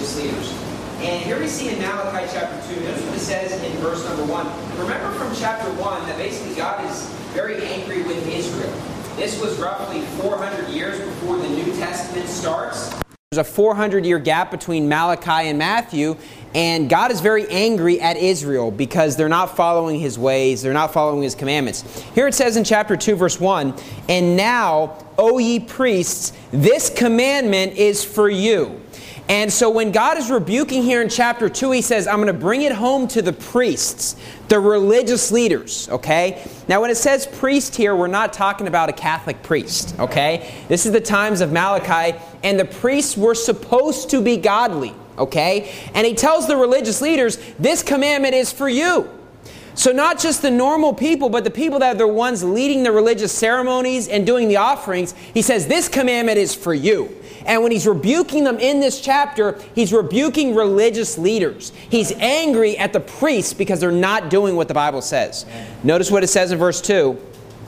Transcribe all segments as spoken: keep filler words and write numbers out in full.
religious leaders. And here we see in Malachi chapter two, notice what it says in verse number one. Remember from chapter one that basically God is very angry with Israel. This was roughly four hundred years before the New Testament starts. There's a four hundred year gap between Malachi and Matthew, and God is very angry at Israel because they're not following His ways, they're not following His commandments. Here it says in chapter two, verse one, "And now, O ye priests, this commandment is for you." And so when God is rebuking here in chapter two, He says, I'm going to bring it home to the priests, the religious leaders, okay? Now when it says priest here, we're not talking about a Catholic priest, okay? This is the times of Malachi, and the priests were supposed to be godly, okay? And He tells the religious leaders, this commandment is for you. So not just the normal people, but the people that are the ones leading the religious ceremonies and doing the offerings, He says, this commandment is for you. And when He's rebuking them in this chapter, He's rebuking religious leaders. He's angry at the priests because they're not doing what the Bible says. Notice what it says in verse two.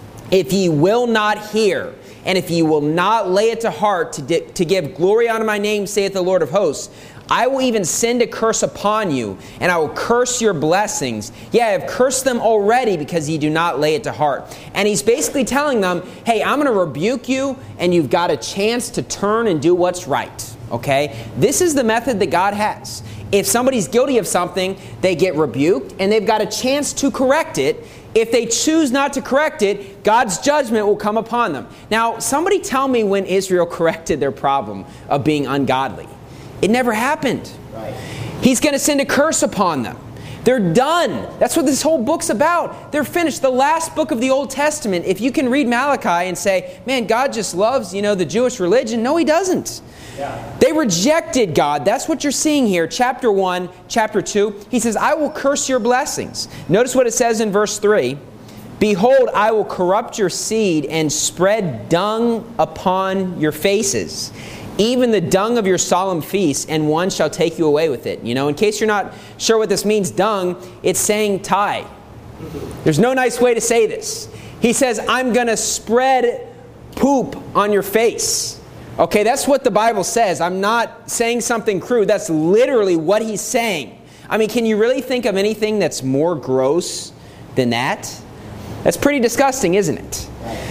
If ye will not hear, and if ye will not lay it to heart to, di- to give glory unto my name, saith the Lord of hosts, I will even send a curse upon you, and I will curse your blessings. Yeah, I have cursed them already because ye do not lay it to heart. And He's basically telling them, hey, I'm going to rebuke you, and you've got a chance to turn and do what's right. Okay? This is the method that God has. If somebody's guilty of something, they get rebuked, and they've got a chance to correct it. If they choose not to correct it, God's judgment will come upon them. Now, somebody tell me when Israel corrected their problem of being ungodly. It never happened. Right. He's going to send a curse upon them. They're done. That's what this whole book's about. They're finished. The last book of the Old Testament, if you can read Malachi and say, man, God just loves, you know, the Jewish religion. No, He doesn't. Yeah. They rejected God. That's what you're seeing here. Chapter one, chapter two. He says, I will curse your blessings. Notice what it says in verse three. Behold, I will corrupt your seed and spread dung upon your faces, even the dung of your solemn feasts, and one shall take you away with it. You know, in case you're not sure what this means, dung, it's saying tie. There's no nice way to say this. He says, I'm going to spread poop on your face. Okay, that's what the Bible says. I'm not saying something crude. That's literally what He's saying. I mean, can you really think of anything that's more gross than that? That's pretty disgusting, isn't it?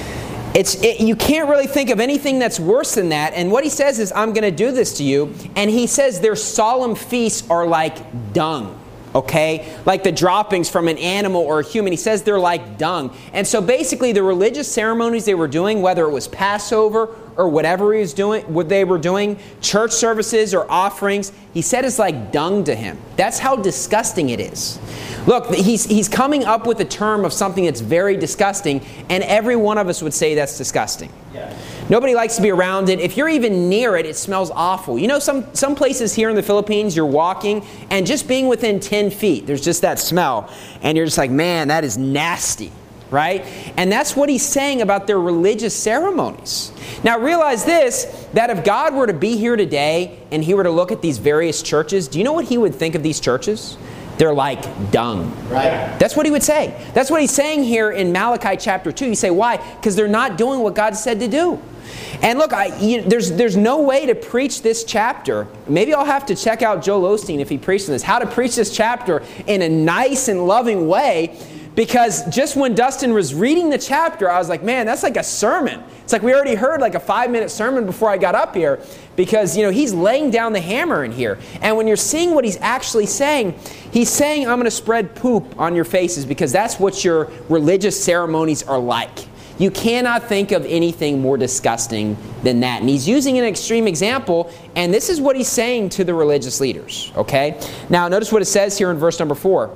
It's it, you can't really think of anything that's worse than that. And what He says is, I'm going to do this to you. And He says their solemn feasts are like dung. Okay? Like the droppings from an animal or a human. He says they're like dung. And so basically the religious ceremonies they were doing, whether it was Passover or whatever he was doing, what they were doing, church services or offerings, He said it's like dung to Him. That's how disgusting it is. Look, he's, he's coming up with a term of something that's very disgusting, and every one of us would say that's disgusting. Yeah. Nobody likes to be around it. If you're even near it, it smells awful. You know, some, some places here in the Philippines, you're walking, and just being within ten feet, there's just that smell. And you're just like, man, that is nasty, right? And that's what He's saying about their religious ceremonies. Now, realize this, that if God were to be here today, and He were to look at these various churches, do you know what He would think of these churches? They're like dung. Right. That's what He would say. That's what He's saying here in Malachi chapter two. You say, why? Because they're not doing what God said to do. And look, I, you, there's there's no way to preach this chapter. Maybe I'll have to check out Joel Osteen if he preaches this. How to preach this chapter in a nice and loving way. Because just when Dustin was reading the chapter, I was like, man, that's like a sermon. It's like we already heard like a five-minute sermon before I got up here. Because, you know, he's laying down the hammer in here. And when you're seeing what he's actually saying, he's saying, I'm going to spread poop on your faces because that's what your religious ceremonies are like. You cannot think of anything more disgusting than that. And he's using an extreme example, and this is what he's saying to the religious leaders. Okay? Now, notice what it says here in verse number four.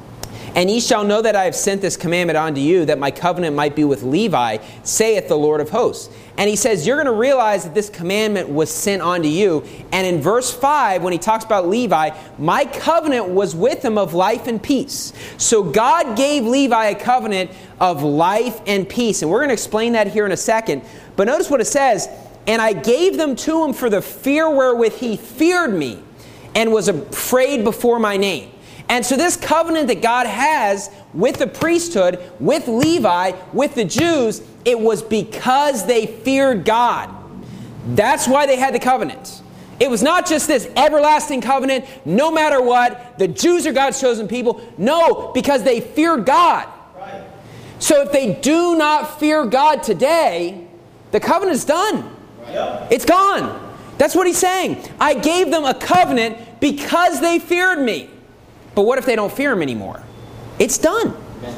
And ye shall know that I have sent this commandment unto you, that my covenant might be with Levi, saith the Lord of hosts. And he says, you're going to realize that this commandment was sent unto you. And in verse five, when he talks about Levi, my covenant was with him of life and peace. So God gave Levi a covenant of life and peace. And we're going to explain that here in a second. But notice what it says, and I gave them to him for the fear wherewith he feared me, and was afraid before my name. And so this covenant that God has with the priesthood, with Levi, with the Jews, it was because they feared God. That's why they had the covenant. It was not just this everlasting covenant, no matter what, the Jews are God's chosen people. No, because they feared God. Right. So if they do not fear God today, the covenant is done. Right. It's gone. That's what he's saying. I gave them a covenant because they feared me. But what if they don't fear him anymore? It's done.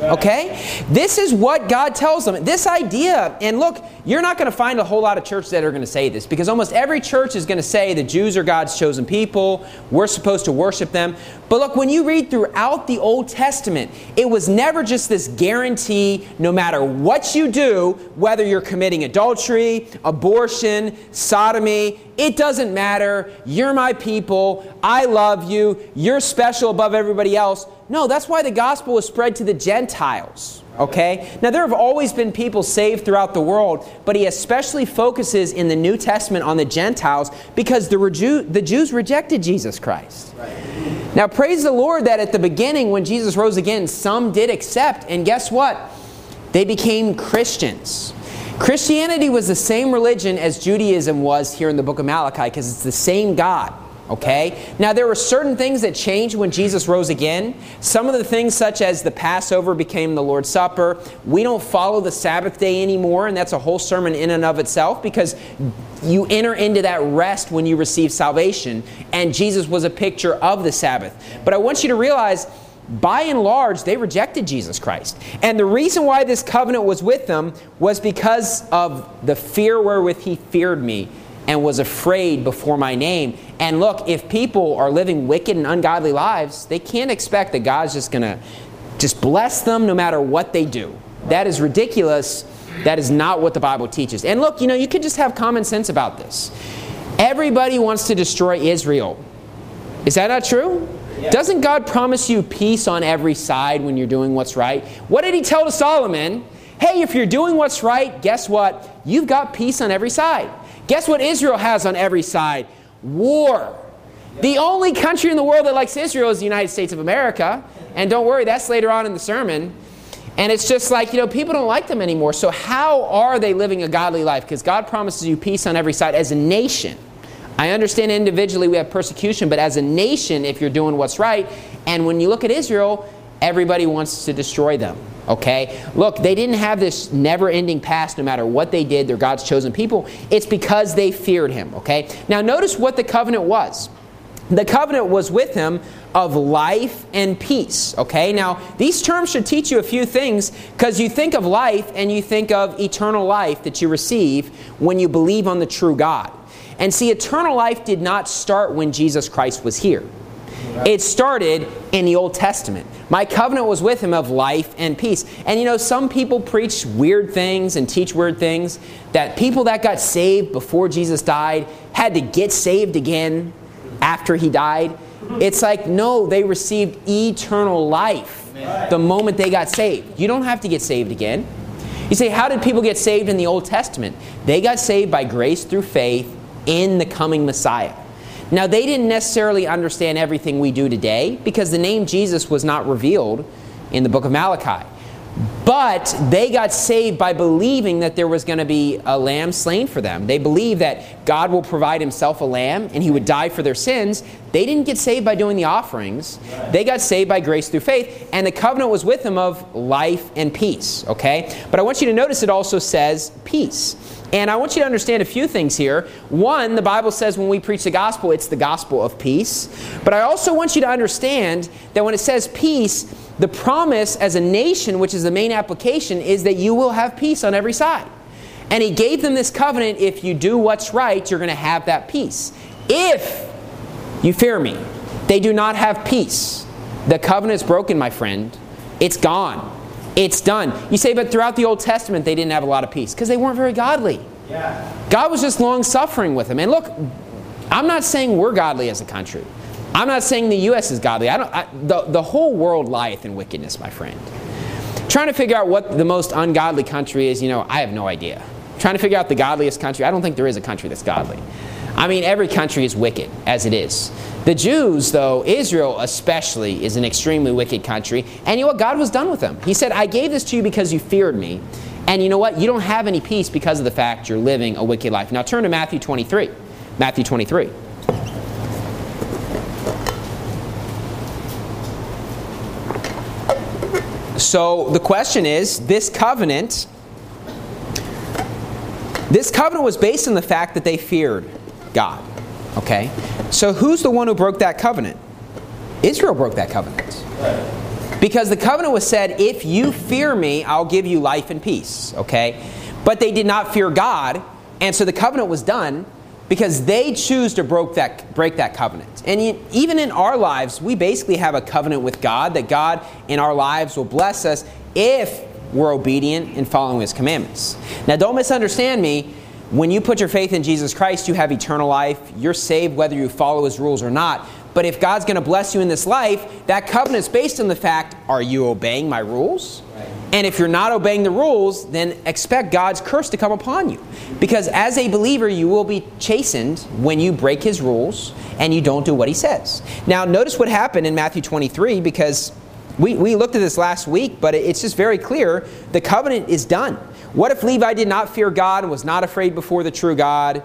Okay? This is what God tells them. This idea, and look, you're not going to find a whole lot of churches that are going to say this, because almost every church is going to say the Jews are God's chosen people, we're supposed to worship them. But look, when you read throughout the Old Testament, it was never just this guarantee, no matter what you do, whether you're committing adultery, abortion, sodomy, it doesn't matter, you're my people, I love you, you're special above everybody else. No, that's why the gospel was spread to the Gentiles, okay? Now, there have always been people saved throughout the world, but he especially focuses in the New Testament on the Gentiles because the, Reju- the Jews rejected Jesus Christ. Right. Now, praise the Lord that at the beginning, when Jesus rose again, some did accept, and guess what? They became Christians. Christianity was the same religion as Judaism was here in the book of Malachi because it's the same God. Okay? Now, there were certain things that changed when Jesus rose again. Some of the things, such as the Passover became the Lord's Supper. We don't follow the Sabbath day anymore, and that's a whole sermon in and of itself, because you enter into that rest when you receive salvation, and Jesus was a picture of the Sabbath. But I want you to realize, by and large, they rejected Jesus Christ. And the reason why this covenant was with them was because of the fear wherewith he feared me and was afraid before my name. And look, if people are living wicked and ungodly lives, they can't expect that God's just going to just bless them no matter what they do. That is ridiculous. That is not what the Bible teaches. And look, you know, you could just have common sense about this. Everybody wants to destroy Israel. Is that not true? Yeah. Doesn't God promise you peace on every side when you're doing what's right? What did he tell to Solomon? Hey, if you're doing what's right, guess what? You've got peace on every side. Guess what Israel has on every side? War. The only country in the world that likes Israel is the United States of America. And don't worry, that's later on in the sermon. And it's just like, you know, people don't like them anymore. So how are they living a godly life? Because God promises you peace on every side as a nation. I understand individually we have persecution, but as a nation, if you're doing what's right, and when you look at Israel, everybody wants to destroy them. Okay? Look, they didn't have this never-ending past no matter what they did. They're God's chosen people. It's because they feared him. Okay? Now notice what the covenant was. The covenant was with him of life and peace. Okay? Now, these terms should teach you a few things, because you think of life and you think of eternal life that you receive when you believe on the true God. And see, eternal life did not start when Jesus Christ was here. It started in the Old Testament. My covenant was with him of life and peace. And you know, some people preach weird things and teach weird things, that people that got saved before Jesus died had to get saved again after he died. It's like, no, they received eternal life the moment they got saved. You don't have to get saved again. You say, how did people get saved in the Old Testament? They got saved by grace through faith in the coming Messiah. Now, they didn't necessarily understand everything we do today, because the name Jesus was not revealed in the book of Malachi. But they got saved by believing that there was going to be a lamb slain for them. They believed that God will provide himself a lamb and he would die for their sins. They didn't get saved by doing the offerings. They got saved by grace through faith. And the covenant was with them of life and peace. Okay? But I want you to notice it also says peace. And I want you to understand a few things here. One, the Bible says when we preach the gospel, it's the gospel of peace. But I also want you to understand that when it says peace, the promise as a nation, which is the main application, is that you will have peace on every side. And he gave them this covenant: if you do what's right, you're going to have that peace. If you fear me, they do not have peace. The covenant is broken, my friend. It's gone. It's done. You say, but throughout the Old Testament, they didn't have a lot of peace because they weren't very godly. Yeah. God was just long-suffering with them. And look, I'm not saying we're godly as a country. I'm not saying the U S is godly. I don't. I, the, the whole world lieth in wickedness, my friend. Trying to figure out what the most ungodly country is, you know, I have no idea. Trying to figure out the godliest country, I don't think there is a country that's godly. I mean, every country is wicked, as it is. The Jews, though, Israel especially, is an extremely wicked country. And you know what? God was done with them. He said, I gave this to you because you feared me. And you know what? You don't have any peace because of the fact you're living a wicked life. Now turn to Matthew twenty-three. Matthew twenty-three. So the question is, this covenant, this covenant was based on the fact that they feared God. Okay? So who's the one who broke that covenant? Israel broke that covenant. Because the covenant was said, if you fear me, I'll give you life and peace. Okay? But they did not fear God, and so the covenant was done because they choose to broke that, break that covenant. And even in our lives, we basically have a covenant with God, that God in our lives will bless us if we're obedient in following His commandments. Now, don't misunderstand me. When you put your faith in Jesus Christ, you have eternal life. You're saved whether you follow His rules or not. But if God's going to bless you in this life, that covenant is based on the fact, are you obeying my rules? Right. And if you're not obeying the rules, then expect God's curse to come upon you. Because as a believer, you will be chastened when you break His rules and you don't do what He says. Now, notice what happened in Matthew twenty-three, because we, we looked at this last week, but it's just very clear. The covenant is done. What if Levi did not fear God and was not afraid before the true God?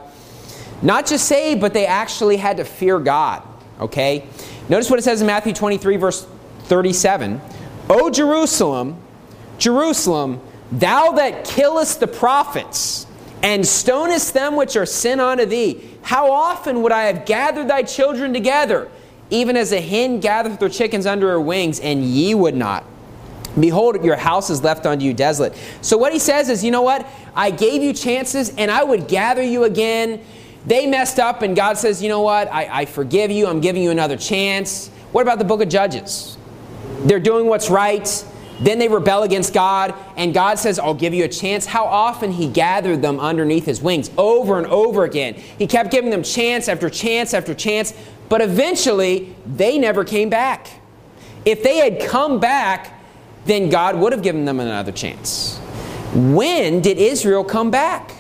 Not just saved, but they actually had to fear God. Okay? Notice what it says in Matthew twenty-three, verse thirty-seven. O Jerusalem, Jerusalem, thou that killest the prophets, and stonest them which are sent unto thee, how often would I have gathered thy children together, even as a hen gathereth her chickens under her wings, and ye would not? Behold, your house is left unto you desolate. So what he says is, you know what? I gave you chances, and I would gather you again. They messed up, and God says, you know what? I, I forgive you. I'm giving you another chance. What about the book of Judges? They're doing what's right. Then they rebel against God, and God says, I'll give you a chance. How often He gathered them underneath His wings over and over again. He kept giving them chance after chance after chance, but eventually they never came back. If they had come back, then God would have given them another chance. When did Israel come back?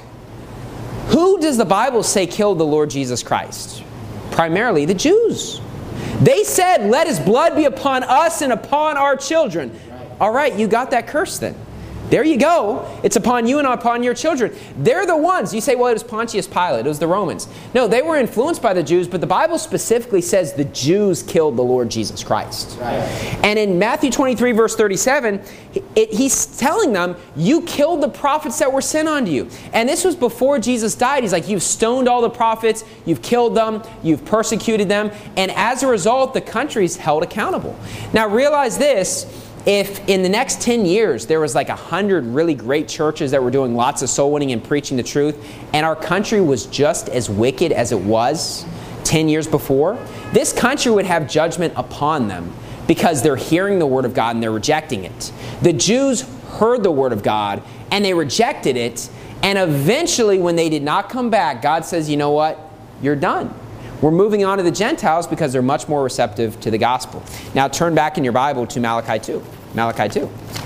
Who does the Bible say killed the Lord Jesus Christ? Primarily the Jews. They said, let His blood be upon us and upon our children. All right, you got that curse then. There you go. It's upon you and upon your children. They're the ones. You say, well, it was Pontius Pilate. It was the Romans. No, they were influenced by the Jews, but the Bible specifically says the Jews killed the Lord Jesus Christ. Right. And in Matthew twenty-three, verse thirty-seven, it, he's telling them, you killed the prophets that were sent unto you. And this was before Jesus died. He's like, you've stoned all the prophets, you've killed them, you've persecuted them, and as a result, the country's held accountable. Now realize this. If in the next ten years there was like a hundred really great churches that were doing lots of soul winning and preaching the truth, and our country was just as wicked as it was ten years before, this country would have judgment upon them because they're hearing the Word of God and they're rejecting it. The Jews heard the Word of God and they rejected it, and eventually when they did not come back, God says, you know what? You're done. We're moving on to the Gentiles because they're much more receptive to the gospel. Now turn back in your Bible to Malachi two. Malachi two.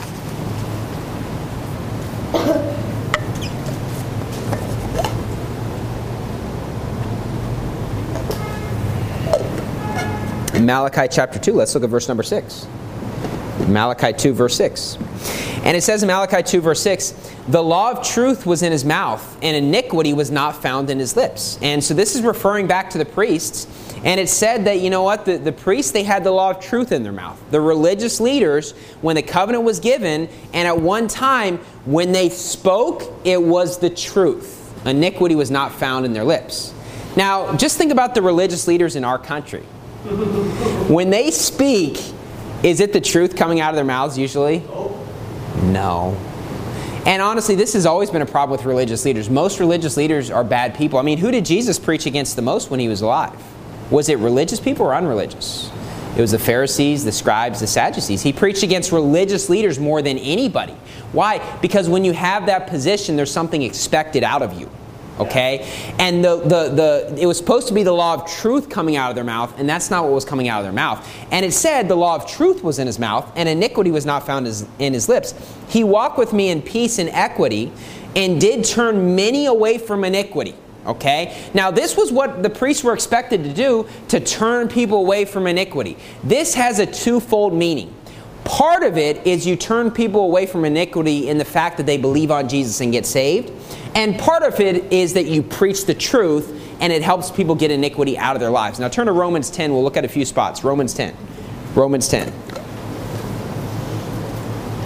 In Malachi chapter two, let's look at verse number six. Malachi two, verse six. And it says in Malachi two, verse six, the law of truth was in his mouth, and iniquity was not found in his lips. And so this is referring back to the priests. And it said that, you know what, the, the priests, they had the law of truth in their mouth. The religious leaders, when the covenant was given, and at one time, when they spoke, it was the truth. Iniquity was not found in their lips. Now, just think about the religious leaders in our country. When they speak, is it the truth coming out of their mouths usually? No. And honestly, this has always been a problem with religious leaders. Most religious leaders are bad people. I mean, who did Jesus preach against the most when He was alive? Was it religious people or unreligious? It was the Pharisees, the scribes, the Sadducees. He preached against religious leaders more than anybody. Why? Because when you have that position, there's something expected out of you. Okay? And the, the, the it was supposed to be the law of truth coming out of their mouth, and that's not what was coming out of their mouth. And it said the law of truth was in his mouth, and iniquity was not found in his lips. He walked with me in peace and equity, and did turn many away from iniquity. Okay? Now this was what the priests were expected to do, to turn people away from iniquity. This has a twofold meaning. Part of it is you turn people away from iniquity in the fact that they believe on Jesus and get saved. And part of it is that you preach the truth and it helps people get iniquity out of their lives. Now turn to Romans ten. We'll look at a few spots. Romans ten. Romans ten.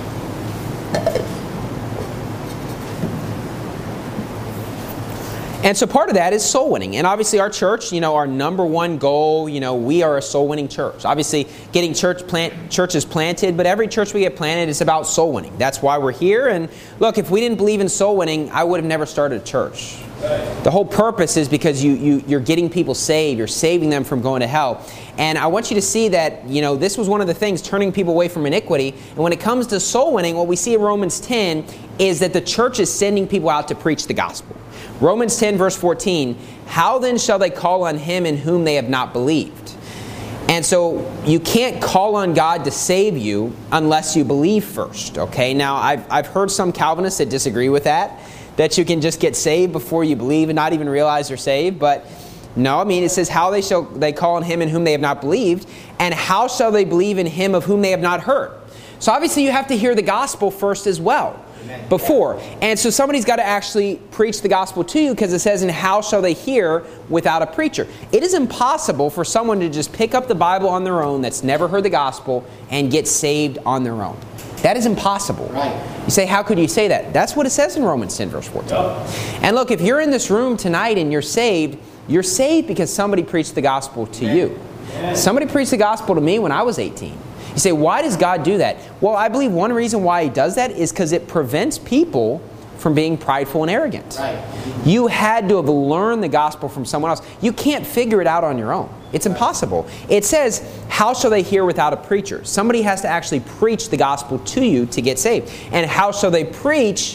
And so part of that is soul winning. And obviously our church, you know, our number one goal, you know, we are a soul winning church. Obviously getting church plant churches planted, but every church we get planted is about soul winning. That's why we're here. And look, if we didn't believe in soul winning, I would have never started a church. Right. The whole purpose is because you, you, you're getting people saved. You're saving them from going to hell. And I want you to see that, you know, this was one of the things, turning people away from iniquity. And when it comes to soul winning, what we see in Romans ten is that the church is sending people out to preach the gospel. Romans ten, verse fourteen, how then shall they call on him in whom they have not believed? And so you can't call on God to save you unless you believe first, okay? Now, I've, I've heard some Calvinists that disagree with that, that you can just get saved before you believe and not even realize you're saved. But no, I mean, it says, how they shall they call on him in whom they have not believed, and how shall they believe in him of whom they have not heard? So obviously you have to hear the gospel first as well. Amen. Before. And so somebody's got to actually preach the gospel to you, because it says, and how shall they hear without a preacher? It is impossible for someone to just pick up the Bible on their own that's never heard the gospel and get saved on their own. That is impossible. Right. You say, how could you say that? That's what it says in Romans ten, verse fourteen. Yep. And look, if you're in this room tonight and you're saved, you're saved because somebody preached the gospel to Amen. You. Amen. Somebody preached the gospel to me when I was eighteen. You say, why does God do that? Well, I believe one reason why He does that is because it prevents people from being prideful and arrogant. Right. You had to have learned the gospel from someone else. You can't figure it out on your own. It's impossible. It says, how shall they hear without a preacher? Somebody has to actually preach the gospel to you to get saved. And how shall they preach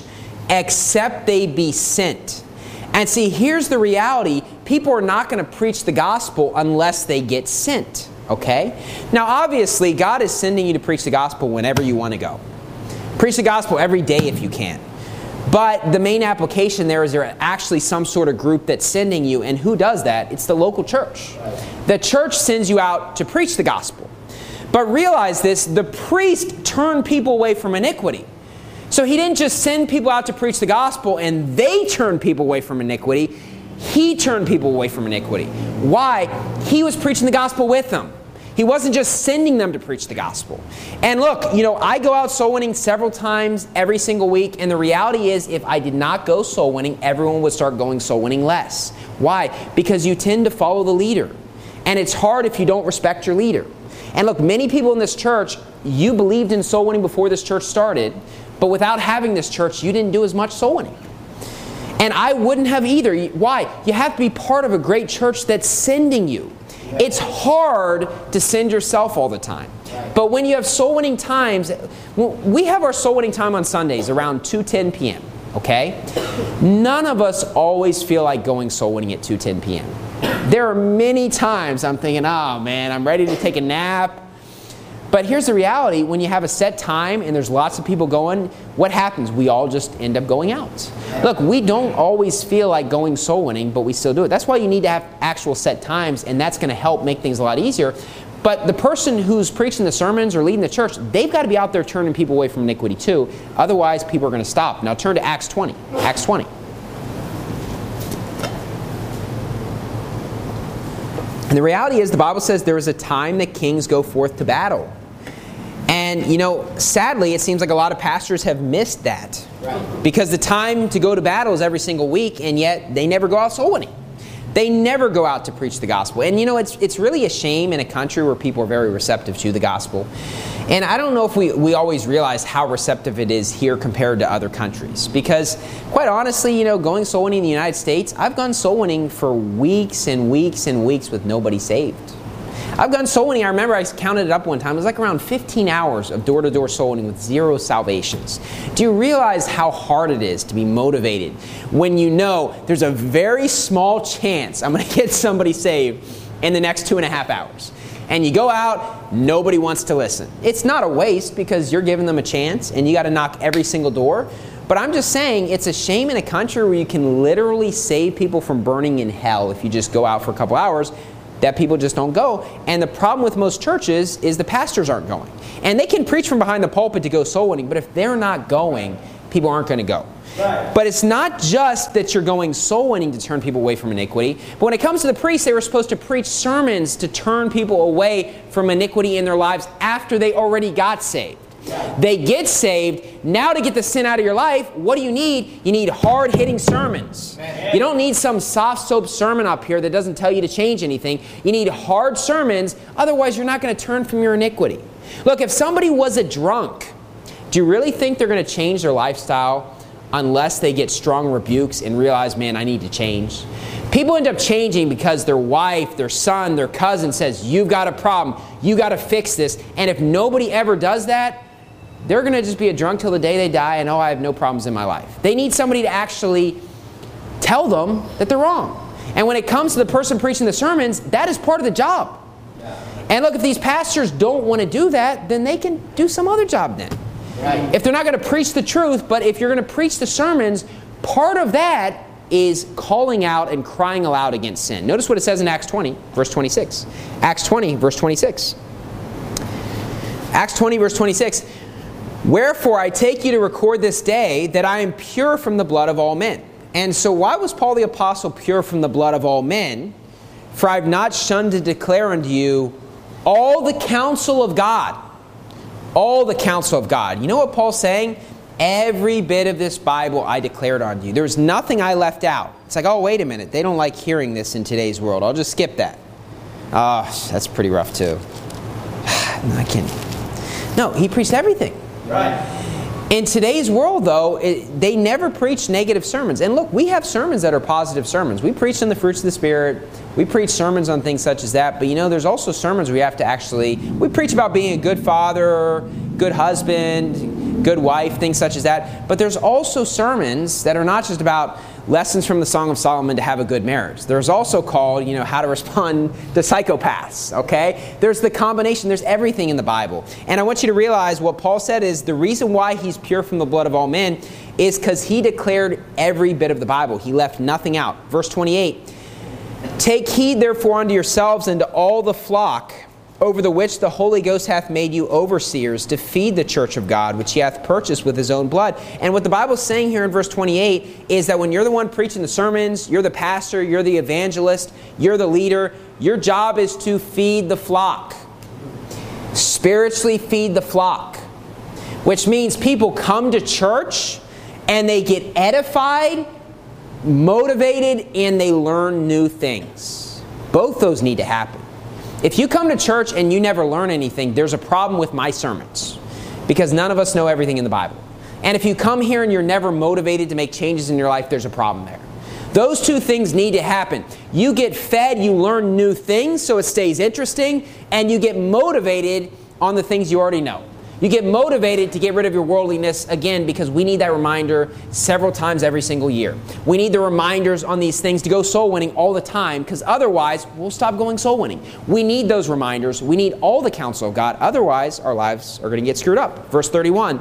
except they be sent? And see, here's the reality. People are not going to preach the gospel unless they get sent. Okay? Now, obviously, God is sending you to preach the gospel whenever you want to go. Preach the gospel every day if you can. But the main application there is there actually some sort of group that's sending you. And who does that? It's the local church. The church sends you out to preach the gospel. But realize this, the priest turned people away from iniquity. So he didn't just send people out to preach the gospel and they turned people away from iniquity. He turned people away from iniquity. Why? He was preaching the gospel with them. He wasn't just sending them to preach the gospel. And look, you know, I go out soul winning several times every single week, and the reality is if I did not go soul winning, everyone would start going soul winning less. Why? Because you tend to follow the leader. And it's hard if you don't respect your leader. And look, many people in this church, you believed in soul winning before this church started, but without having this church, you didn't do as much soul winning. And I wouldn't have either. Why? You have to be part of a great church that's sending you. It's hard to send yourself all the time. But when you have soul winning times, we have our soul winning time on Sundays around two ten p.m. Okay? None of us always feel like going soul winning at two ten p.m. There are many times I'm thinking, oh man, I'm ready to take a nap. But here's the reality, when you have a set time and there's lots of people going, what happens? We all just end up going out. Look, we don't always feel like going soul winning, but we still do it. That's why you need to have actual set times, and that's going to help make things a lot easier. But the person who's preaching the sermons or leading the church, they've got to be out there turning people away from iniquity too. Otherwise, people are going to stop. Now turn to Acts twenty. Acts twenty. And the reality is, the Bible says there is a time that kings go forth to battle. And, you know, sadly, it seems like a lot of pastors have missed that. Right. Because the time to go to battle is every single week, and yet they never go out soul winning. They never go out to preach the gospel. And, you know, it's it's really a shame in a country where people are very receptive to the gospel. And I don't know if we, we always realize how receptive it is here compared to other countries. Because, quite honestly, you know, going soul winning in the United States, I've gone soul winning for weeks and weeks and weeks with nobody saved. I've gone soul winning. I remember I counted it up one time. It was like around fifteen hours of door-to-door soul winning with zero salvations. Do you realize how hard it is to be motivated when you know there's a very small chance I'm going to get somebody saved in the next two and a half hours? And you go out, nobody wants to listen. It's not a waste because you're giving them a chance and you got to knock every single door. But I'm just saying it's a shame in a country where you can literally save people from burning in hell if you just go out for a couple hours, that people just don't go. And the problem with most churches is the pastors aren't going. And they can preach from behind the pulpit to go soul winning, but if they're not going, people aren't going to go. Right. But it's not just that you're going soul winning to turn people away from iniquity. But when it comes to the priests, they were supposed to preach sermons to turn people away from iniquity in their lives after they already got saved. They get saved. Now to get the sin out of your life, what do you need? You need hard-hitting sermons. You don't need some soft soap sermon up here that doesn't tell you to change anything. You need hard sermons. Otherwise, you're not going to turn from your iniquity. Look, if somebody was a drunk, do you really think they're going to change their lifestyle unless they get strong rebukes and realize, man, I need to change? People end up changing because their wife, their son, their cousin says, you've got a problem. You got to fix this. And if nobody ever does that, they're going to just be a drunk till the day they die and, oh, I have no problems in my life. They need somebody to actually tell them that they're wrong. And when it comes to the person preaching the sermons, that is part of the job. And look, if these pastors don't want to do that, then they can do some other job then. Right. If they're not going to preach the truth, but if you're going to preach the sermons, part of that is calling out and crying aloud against sin. Notice what it says in Acts twenty, verse twenty-six. Acts twenty, verse twenty-six. Acts twenty, verse twenty-six. Wherefore I take you to record this day that I am pure from the blood of all men. And so why was Paul the Apostle pure from the blood of all men? For I have not shunned to declare unto you all the counsel of God. All the counsel of God. You know what Paul's saying? Every bit of this Bible I declared unto you. There's nothing I left out. It's like, oh, wait a minute. They don't like hearing this in today's world. I'll just skip that. Oh, that's pretty rough too. I can't. No, he preached everything. Right. In today's world, though, it, they never preach negative sermons. And look, we have sermons that are positive sermons. We preach on the fruits of the Spirit. We preach sermons on things such as that. But you know, there's also sermons where you have to actually... We preach about being a good father, good husband, good wife, things such as that. But there's also sermons that are not just about lessons from the Song of Solomon to have a good marriage. There's also called, you know, how to respond to psychopaths, okay? There's the combination. There's everything in the Bible. And I want you to realize what Paul said is the reason why he's pure from the blood of all men is because he declared every bit of the Bible. He left nothing out. Verse twenty-eight, take heed therefore unto yourselves and to all the flock over the which the Holy Ghost hath made you overseers to feed the church of God, which he hath purchased with his own blood. And what the Bible's saying here in verse twenty-eight is that when you're the one preaching the sermons, you're the pastor, you're the evangelist, you're the leader, your job is to feed the flock. Spiritually feed the flock. Which means people come to church and they get edified, motivated, and they learn new things. Both those need to happen. If you come to church and you never learn anything, there's a problem with my sermons. Because none of us know everything in the Bible. And if you come here and you're never motivated to make changes in your life, there's a problem there. Those two things need to happen. You get fed, you learn new things so it stays interesting, and you get motivated on the things you already know. You get motivated to get rid of your worldliness, again, because we need that reminder several times every single year. We need the reminders on these things to go soul winning all the time, because otherwise we'll stop going soul winning. We need those reminders. We need all the counsel of God. Otherwise, our lives are going to get screwed up. Verse thirty-one,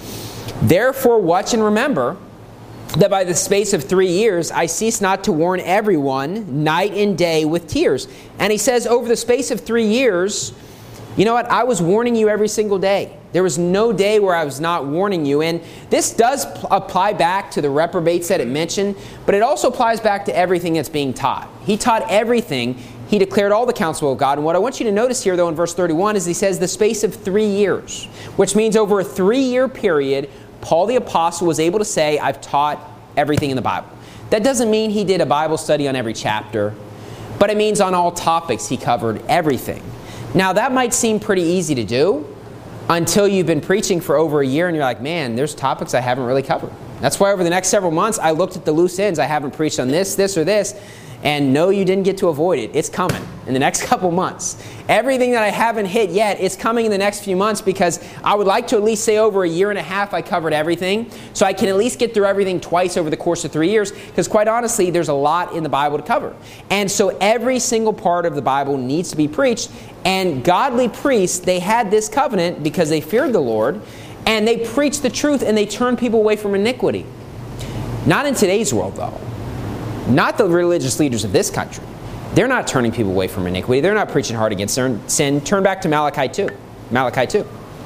therefore watch and remember that by the space of three years I cease not to warn everyone night and day with tears. And he says over the space of three years, you know what? I was warning you every single day. There was no day where I was not warning you. And this does p- apply back to the reprobates that it mentioned, but it also applies back to everything that's being taught. He taught everything. He declared all the counsel of God. And what I want you to notice here, though, in verse thirty-one is he says the space of three years, which means over a three-year period, Paul the Apostle was able to say, I've taught everything in the Bible. That doesn't mean he did a Bible study on every chapter, but it means on all topics he covered everything. Now, that might seem pretty easy to do until you've been preaching for over a year and you're like, man, there's topics I haven't really covered. That's why over the next several months, I looked at the loose ends. I haven't preached on this, this, or this. And no, you didn't get to avoid it. It's coming in the next couple months. Everything that I haven't hit yet is coming in the next few months because I would like to at least say over a year and a half I covered everything. So I can at least get through everything twice over the course of three years because quite honestly, there's a lot in the Bible to cover. And so every single part of the Bible needs to be preached. And godly priests, they had this covenant because they feared the Lord and they preached the truth and they turned people away from iniquity. Not in today's world though. Not the religious leaders of this country. They're not turning people away from iniquity. They're not preaching hard against sin. Turn back to Malachi two. Malachi two.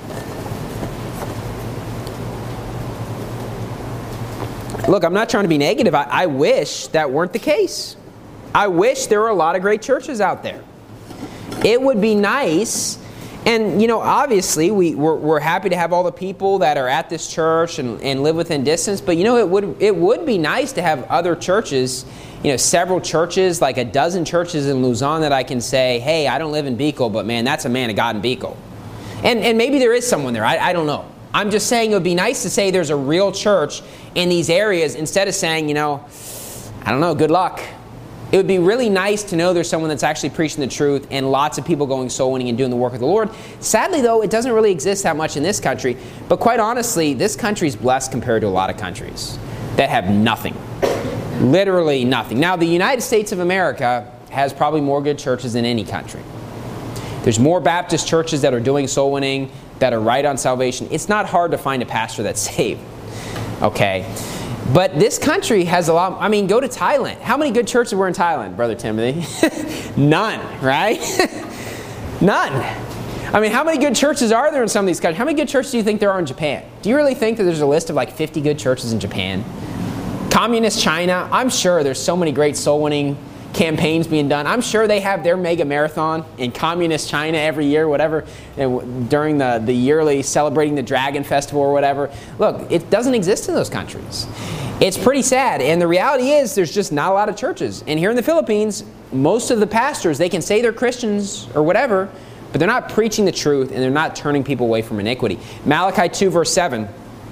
Look, I'm not trying to be negative. I, I wish that weren't the case. I wish there were a lot of great churches out there. It would be nice And, you know, obviously, we, we're, we're happy to have all the people that are at this church and, and live within distance. But, you know, it would it would be nice to have other churches, you know, several churches, like a dozen churches in Luzon that I can say, hey, I don't live in Bicol, but, man, that's a man of God in Bicol. And, and maybe there is someone there. I, I don't know. I'm just saying it would be nice to say there's a real church in these areas instead of saying, you know, I don't know, good luck. It would be really nice to know there's someone that's actually preaching the truth and lots of people going soul winning and doing the work of the Lord. Sadly, though, it doesn't really exist that much in this country. But quite honestly, this country is blessed compared to a lot of countries that have nothing. Literally nothing. Now, the United States of America has probably more good churches than any country. There's more Baptist churches that are doing soul winning, that are right on salvation. It's not hard to find a pastor that's saved. Okay? But this country has a lot. I mean, go to Thailand. How many good churches were in Thailand, Brother Timothy? None, right? None. I mean, how many good churches are there in some of these countries? How many good churches do you think there are in Japan? Do you really think that there's a list of like fifty good churches in Japan? Communist China, I'm sure there's so many great soul-winning campaigns being done. I'm sure they have their mega marathon in Communist China every year, whatever, during the, the yearly celebrating the Dragon Festival or whatever. Look, it doesn't exist in those countries. It's pretty sad. And the reality is there's just not a lot of churches. And here in the Philippines, most of the pastors, they can say they're Christians or whatever, but they're not preaching the truth and they're not turning people away from iniquity. Malachi two verse seven.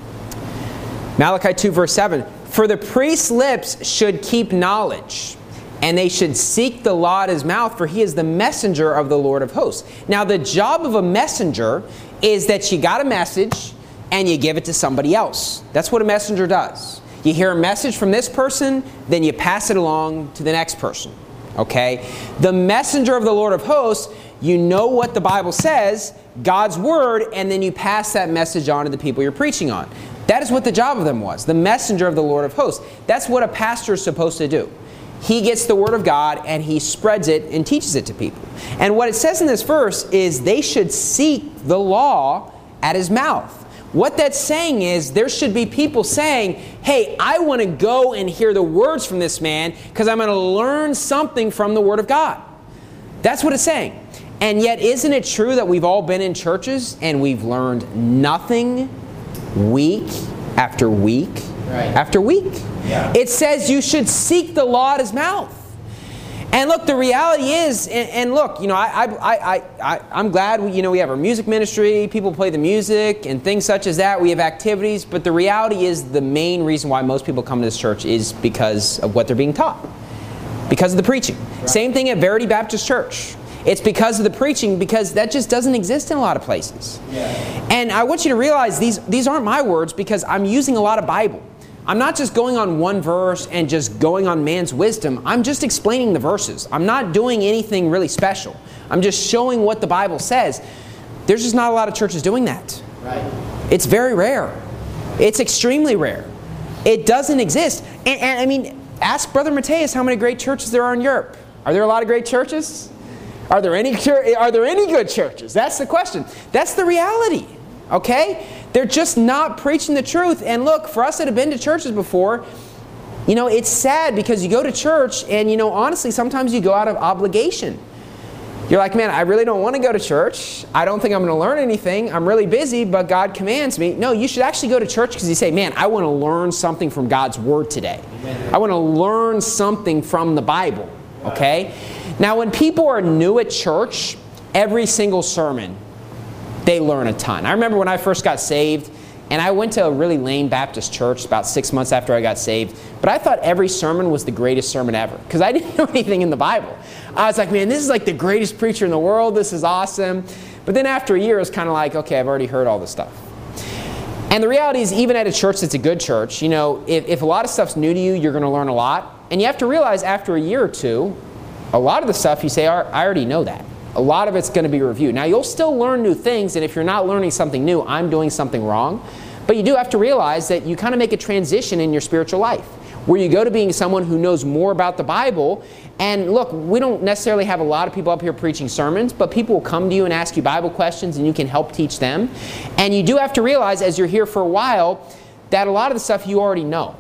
Malachi two verse seven. For the priest's lips should keep knowledge, and they should seek the law at his mouth, for he is the messenger of the Lord of hosts. Now, the job of a messenger is that you got a message and you give it to somebody else. That's what a messenger does. You hear a message from this person, then you pass it along to the next person. Okay? The messenger of the Lord of hosts, you know what the Bible says, God's word, and then you pass that message on to the people you're preaching on. That is what the job of them was, the messenger of the Lord of hosts. That's what a pastor is supposed to do. He gets the word of God and he spreads it and teaches it to people. And what it says in this verse is they should seek the law at his mouth. What that's saying is there should be people saying, hey, I want to go and hear the words from this man because I'm going to learn something from the word of God. That's what it's saying. And yet, isn't it true that we've all been in churches and we've learned nothing week after week right. after week? Yeah. It says you should seek the law at his mouth. And look, the reality is, and, and look, you know, I, I, I, I, I'm glad, we, you know, we have our music ministry, people play the music and things such as that. We have activities, but the reality is the main reason why most people come to this church is because of what they're being taught. Because of the preaching. Right. Same thing at Verity Baptist Church. It's because of the preaching, because that just doesn't exist in a lot of places. Yeah. And I want you to realize these, these aren't my words because I'm using a lot of Bible. I'm not just going on one verse and just going on man's wisdom. I'm just explaining the verses. I'm not doing anything really special. I'm just showing what the Bible says. There's just not a lot of churches doing that. Right. It's very rare. It's extremely rare. It doesn't exist. And, and I mean, ask Brother Mateus how many great churches there are in Europe. Are there a lot of great churches? Are there any are there any good churches? That's the question. That's the reality. Okay? They're just not preaching the truth. And look, for us that have been to churches before, you know, it's sad because you go to church and, you know, honestly, sometimes you go out of obligation. You're like, man, I really don't want to go to church. I don't think I'm going to learn anything. I'm really busy, but God commands me. No, you should actually go to church because you say, man, I want to learn something from God's Word today. Amen. I want to learn something from the Bible. Okay? Now, when people are new at church, every single sermon, they learn a ton. I remember when I first got saved, and I went to a really lame Baptist church about six months after I got saved, but I thought every sermon was the greatest sermon ever, because I didn't know anything in the Bible. I was like, man, this is like the greatest preacher in the world. This is awesome. But then after a year, it was kind of like, okay, I've already heard all this stuff. And the reality is, even at a church that's a good church, you know, if, if a lot of stuff's new to you, you're going to learn a lot. And you have to realize after a year or two, a lot of the stuff you say, I already know that. A lot of it's going to be reviewed. Now, you'll still learn new things, and if you're not learning something new, I'm doing something wrong. But you do have to realize that you kind of make a transition in your spiritual life, where you go to being someone who knows more about the Bible. And look, we don't necessarily have a lot of people up here preaching sermons, but people will come to you and ask you Bible questions, and you can help teach them. And you do have to realize, as you're here for a while, that a lot of the stuff you already know.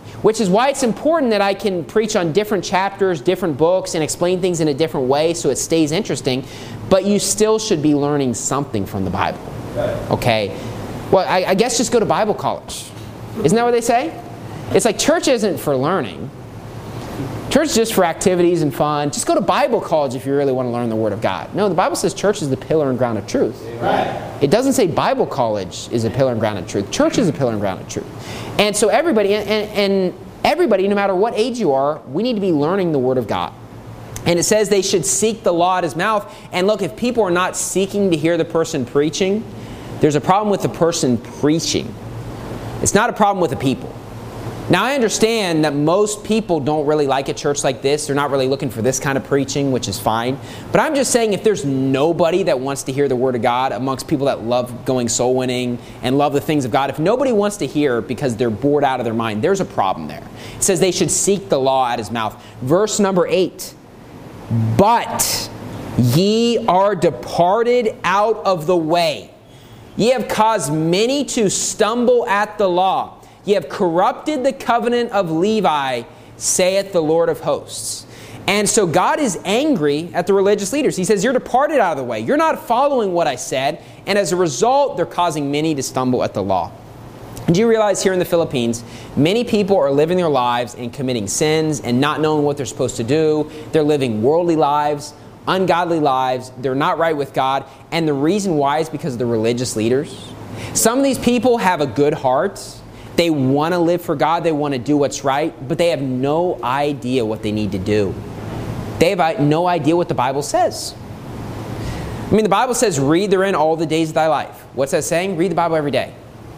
Which is why it's important that I can preach on different chapters, different books, and explain things in a different way so it stays interesting. But you still should be learning something from the Bible. Okay? Well, I, I guess just go to Bible college. Isn't that what they say? It's like church isn't for learning. Church is just for activities and fun. Just go to Bible college if you really want to learn the Word of God. No, the Bible says church is the pillar and ground of truth. Right. It doesn't say Bible college is a pillar and ground of truth. Church is a pillar and ground of truth. And so everybody, and, and everybody, no matter what age you are, we need to be learning the Word of God. And it says they should seek the law at his mouth. And look, if people are not seeking to hear the person preaching, there's a problem with the person preaching. It's not a problem with the people. Now, I understand that most people don't really like a church like this. They're not really looking for this kind of preaching, which is fine. But I'm just saying if there's nobody that wants to hear the Word of God amongst people that love going soul winning and love the things of God, if nobody wants to hear because they're bored out of their mind, there's a problem there. It says they should seek the law at his mouth. Verse number eight. But ye are departed out of the way. Ye have caused many to stumble at the law. Ye have corrupted the covenant of Levi, saith the Lord of hosts. And so God is angry at the religious leaders. He says, you're departed out of the way. You're not following what I said. And as a result, they're causing many to stumble at the law. Do you realize here in the Philippines, many people are living their lives and committing sins and not knowing what they're supposed to do. They're living worldly lives, ungodly lives. They're not right with God. And the reason why is because of the religious leaders. Some of these people have a good heart. They want to live for God. They want to do what's right. But they have no idea what they need to do. They have no idea what the Bible says. I mean, the Bible says, read therein all the days of thy life. What's that saying? Read the Bible every day.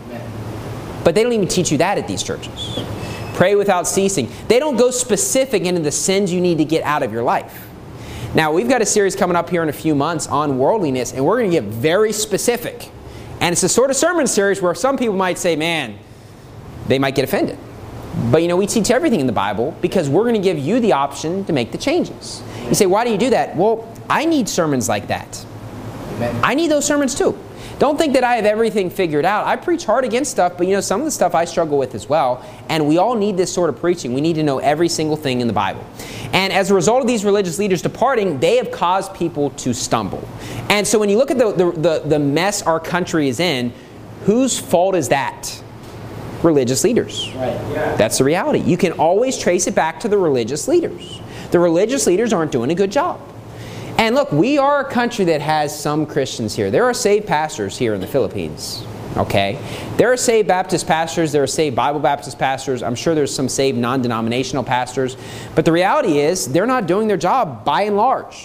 But they don't even teach you that at these churches. Pray without ceasing. They don't go specific into the sins you need to get out of your life. Now, we've got a series coming up here in a few months on worldliness, and we're going to get very specific. And it's the sort of sermon series where some people might say, man, they might get offended. But you know, we teach everything in the Bible because we're going to give you the option to make the changes. You say, why do you do that? Well, I need sermons like that. Amen. I need those sermons too. Don't think that I have everything figured out. I preach hard against stuff, but you know, some of the stuff I struggle with as well. And we all need this sort of preaching. We need to know every single thing in the Bible. And as a result of these religious leaders departing, they have caused people to stumble. And so when you look at the, the, the, the mess our country is in, whose fault is that? Religious leaders. Right. Yeah. That's the reality. You can always trace it back to the religious leaders. The religious leaders aren't doing a good job. And look, we are a country that has some Christians here. There are saved pastors here in the Philippines. Okay? There are saved Baptist pastors. There are saved Bible Baptist pastors. I'm sure there's some saved non-denominational pastors. But the reality is, they're not doing their job by and large.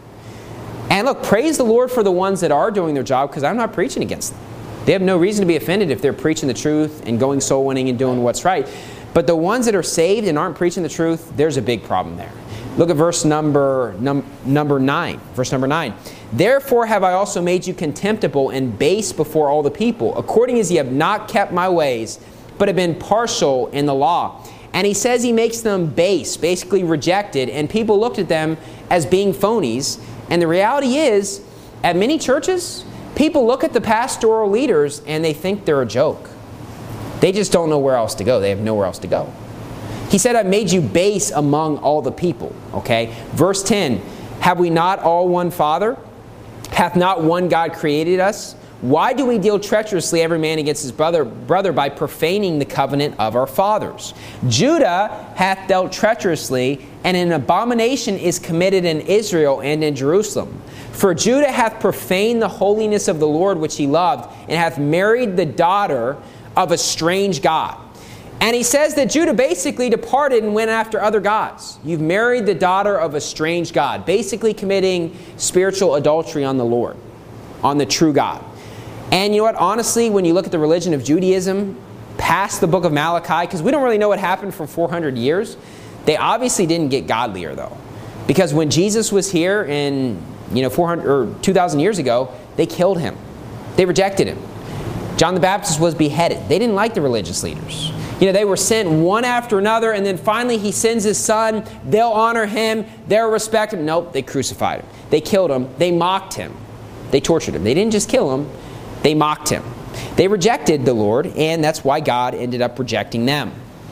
And look, praise the Lord for the ones that are doing their job, because I'm not preaching against them. They have no reason to be offended if they're preaching the truth and going soul winning and doing what's right. But the ones that are saved and aren't preaching the truth, there's a big problem there. Look at verse number, num, number nine. Verse number nine. Therefore have I also made you contemptible and base before all the people, according as ye have not kept my ways, but have been partial in the law. And he says he makes them base, basically rejected, and people looked at them as being phonies. And the reality is, at many churches, people look at the pastoral leaders and they think they're a joke. They just don't know where else to go. They have nowhere else to go. He said, I've made you base among all the people. Okay? Verse ten, have we not all one Father? Hath not one God created us? Why do we deal treacherously every man against his brother, brother by profaning the covenant of our fathers? Judah hath dealt treacherously, and an abomination is committed in Israel and in Jerusalem. For Judah hath profaned the holiness of the Lord which he loved, and hath married the daughter of a strange god. And he says that Judah basically departed and went after other gods. You've married the daughter of a strange god, basically committing spiritual adultery on the Lord, on the true God. And you know what? Honestly, when you look at the religion of Judaism, past the book of Malachi, because we don't really know what happened for four hundred years, they obviously didn't get godlier, though. Because when Jesus was here in, you know, four hundred or two thousand years ago, they killed him. They rejected him. John the Baptist was beheaded. They didn't like the religious leaders. You know, they were sent one after another, and then finally he sends his son. They'll honor him. They'll respect him. Nope, they crucified him. They killed him. They mocked him. They tortured him. They didn't just kill him. They mocked him. They rejected the Lord, and that's why God ended up rejecting them.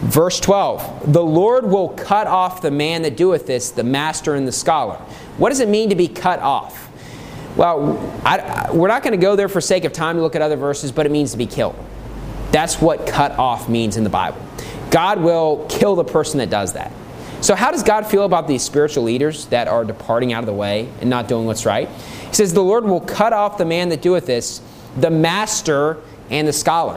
Verse twelve, the Lord will cut off the man that doeth this, the master and the scholar. What does it mean to be cut off? Well, I, I, we're not going to go there for sake of time to look at other verses, but it means to be killed. That's what cut off means in the Bible. God will kill the person that does that. So how does God feel about these spiritual leaders that are departing out of the way and not doing what's right? He says, the Lord will cut off the man that doeth this, the master and the scholar.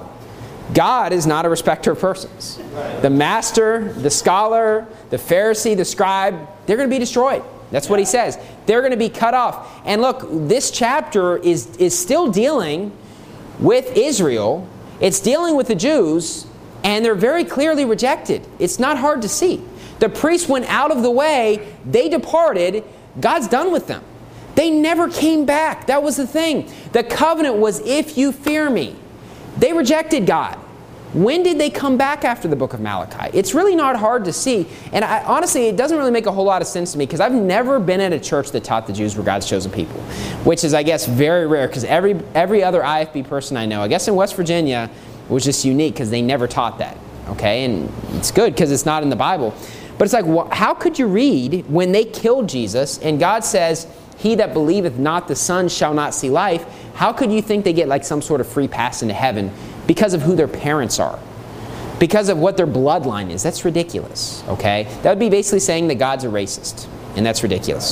God is not a respecter of persons. The master, the scholar, the Pharisee, the scribe, they're going to be destroyed. That's what he says. They're going to be cut off. And look, this chapter is, is still dealing with Israel. It's dealing with the Jews, and they're very clearly rejected. It's not hard to see. The priests went out of the way. They departed. God's done with them. They never came back. That was the thing. The covenant was, if you fear me. They rejected God. When did they come back after the book of Malachi? It's really not hard to see. And I, honestly, it doesn't really make a whole lot of sense to me because I've never been at a church that taught the Jews were God's chosen people, which is, I guess, very rare because every, every other I F B person I know, I guess in West Virginia, it was just unique because they never taught that. Okay? And it's good because it's not in the Bible. But it's like, well, how could you read when they killed Jesus and God says, he that believeth not the Son shall not see life? How could you think they get like some sort of free pass into heaven because of who their parents are? Because of what their bloodline is? That's ridiculous, okay? That would be basically saying that God's a racist, and that's ridiculous.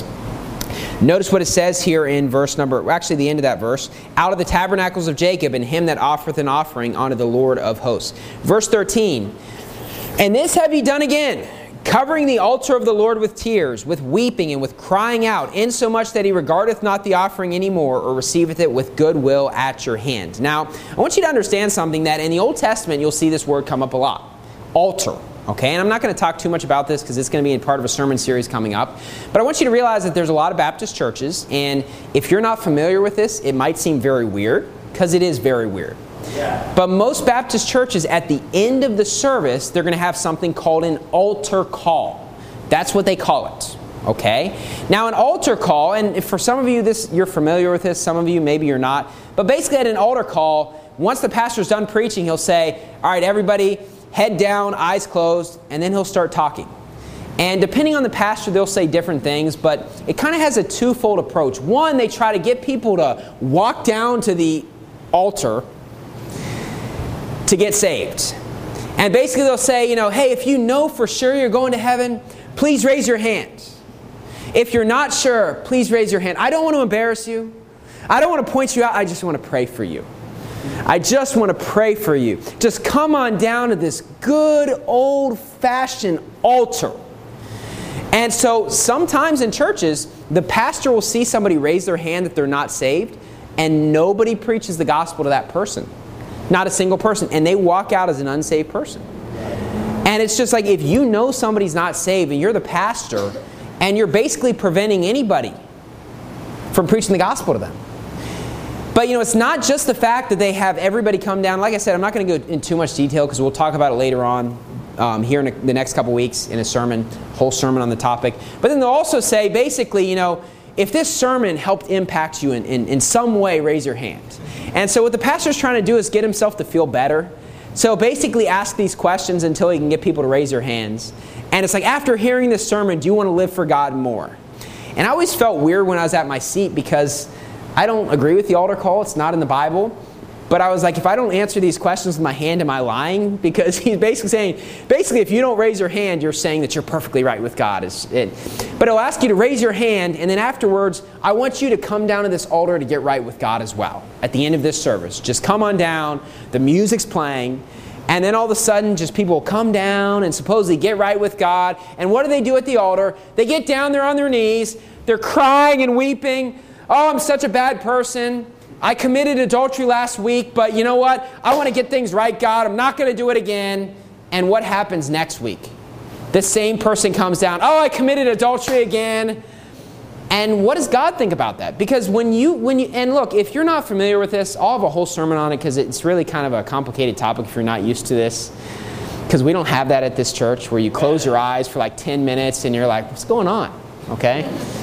Notice what it says here in verse number, actually the end of that verse, out of the tabernacles of Jacob and him that offereth an offering unto the Lord of hosts. Verse thirteen, and this have ye done again, covering the altar of the Lord with tears, with weeping, and with crying out, insomuch that he regardeth not the offering any more, or receiveth it with good will at your hand. Now, I want you to understand something, that in the Old Testament, you'll see this word come up a lot. Altar. Okay, and I'm not going to talk too much about this because it's going to be in part of a sermon series coming up. But I want you to realize that there's a lot of Baptist churches, and if you're not familiar with this, it might seem very weird, because it is very weird. Yeah. But most Baptist churches, at the end of the service, they're going to have something called an altar call. That's what they call it. Okay? Now, an altar call, and for some of you, this you're familiar with this, some of you maybe you're not. But basically at an altar call, once the pastor's done preaching, he'll say, all right, everybody, head down, eyes closed, and then he'll start talking. And depending on the pastor, they'll say different things, but it kind of has a twofold approach. One, they try to get people to walk down to the altar to get saved. And basically they'll say, you know, hey, if you know for sure you're going to heaven, please raise your hand. If you're not sure, please raise your hand. I don't want to embarrass you. I don't want to point you out. I just want to pray for you. I just want to pray for you. Just come on down to this good old-fashioned altar. And so sometimes in churches, the pastor will see somebody raise their hand that they're not saved, and nobody preaches the gospel to that person. Not a single person. And they walk out as an unsaved person. And it's just like, if you know somebody's not saved and you're the pastor, and you're basically preventing anybody from preaching the gospel to them. But, you know, it's not just the fact that they have everybody come down. Like I said, I'm not going to go in too much detail because we'll talk about it later on um, here in the next couple weeks in a sermon, whole sermon on the topic. But then they'll also say, basically, you know, if this sermon helped impact you in, in, in some way, raise your hand. And so what the pastor's trying to do is get himself to feel better. So basically ask these questions until he can get people to raise their hands. And it's like, after hearing this sermon, do you want to live for God more? And I always felt weird when I was at my seat because I don't agree with the altar call. It's not in the Bible. But I was like, if I don't answer these questions with my hand, am I lying? Because he's basically saying, basically, if you don't raise your hand, you're saying that you're perfectly right with God. It's, it, but it'll ask you to raise your hand, and then afterwards, I want you to come down to this altar to get right with God as well. At the end of this service, just come on down. The music's playing. And then all of a sudden, just people will come down and supposedly get right with God. And what do they do at the altar? They get down there on their knees. They're crying and weeping. Oh, I'm such a bad person. I committed adultery last week, but you know what? I want to get things right, God. I'm not going to do it again. And what happens next week? The same person comes down. Oh, I committed adultery again. And what does God think about that? Because when you, when you, and look, if you're not familiar with this, I'll have a whole sermon on it because it's really kind of a complicated topic if you're not used to this. Because we don't have that at this church where you close your eyes for like ten minutes and you're like, what's going on? Okay?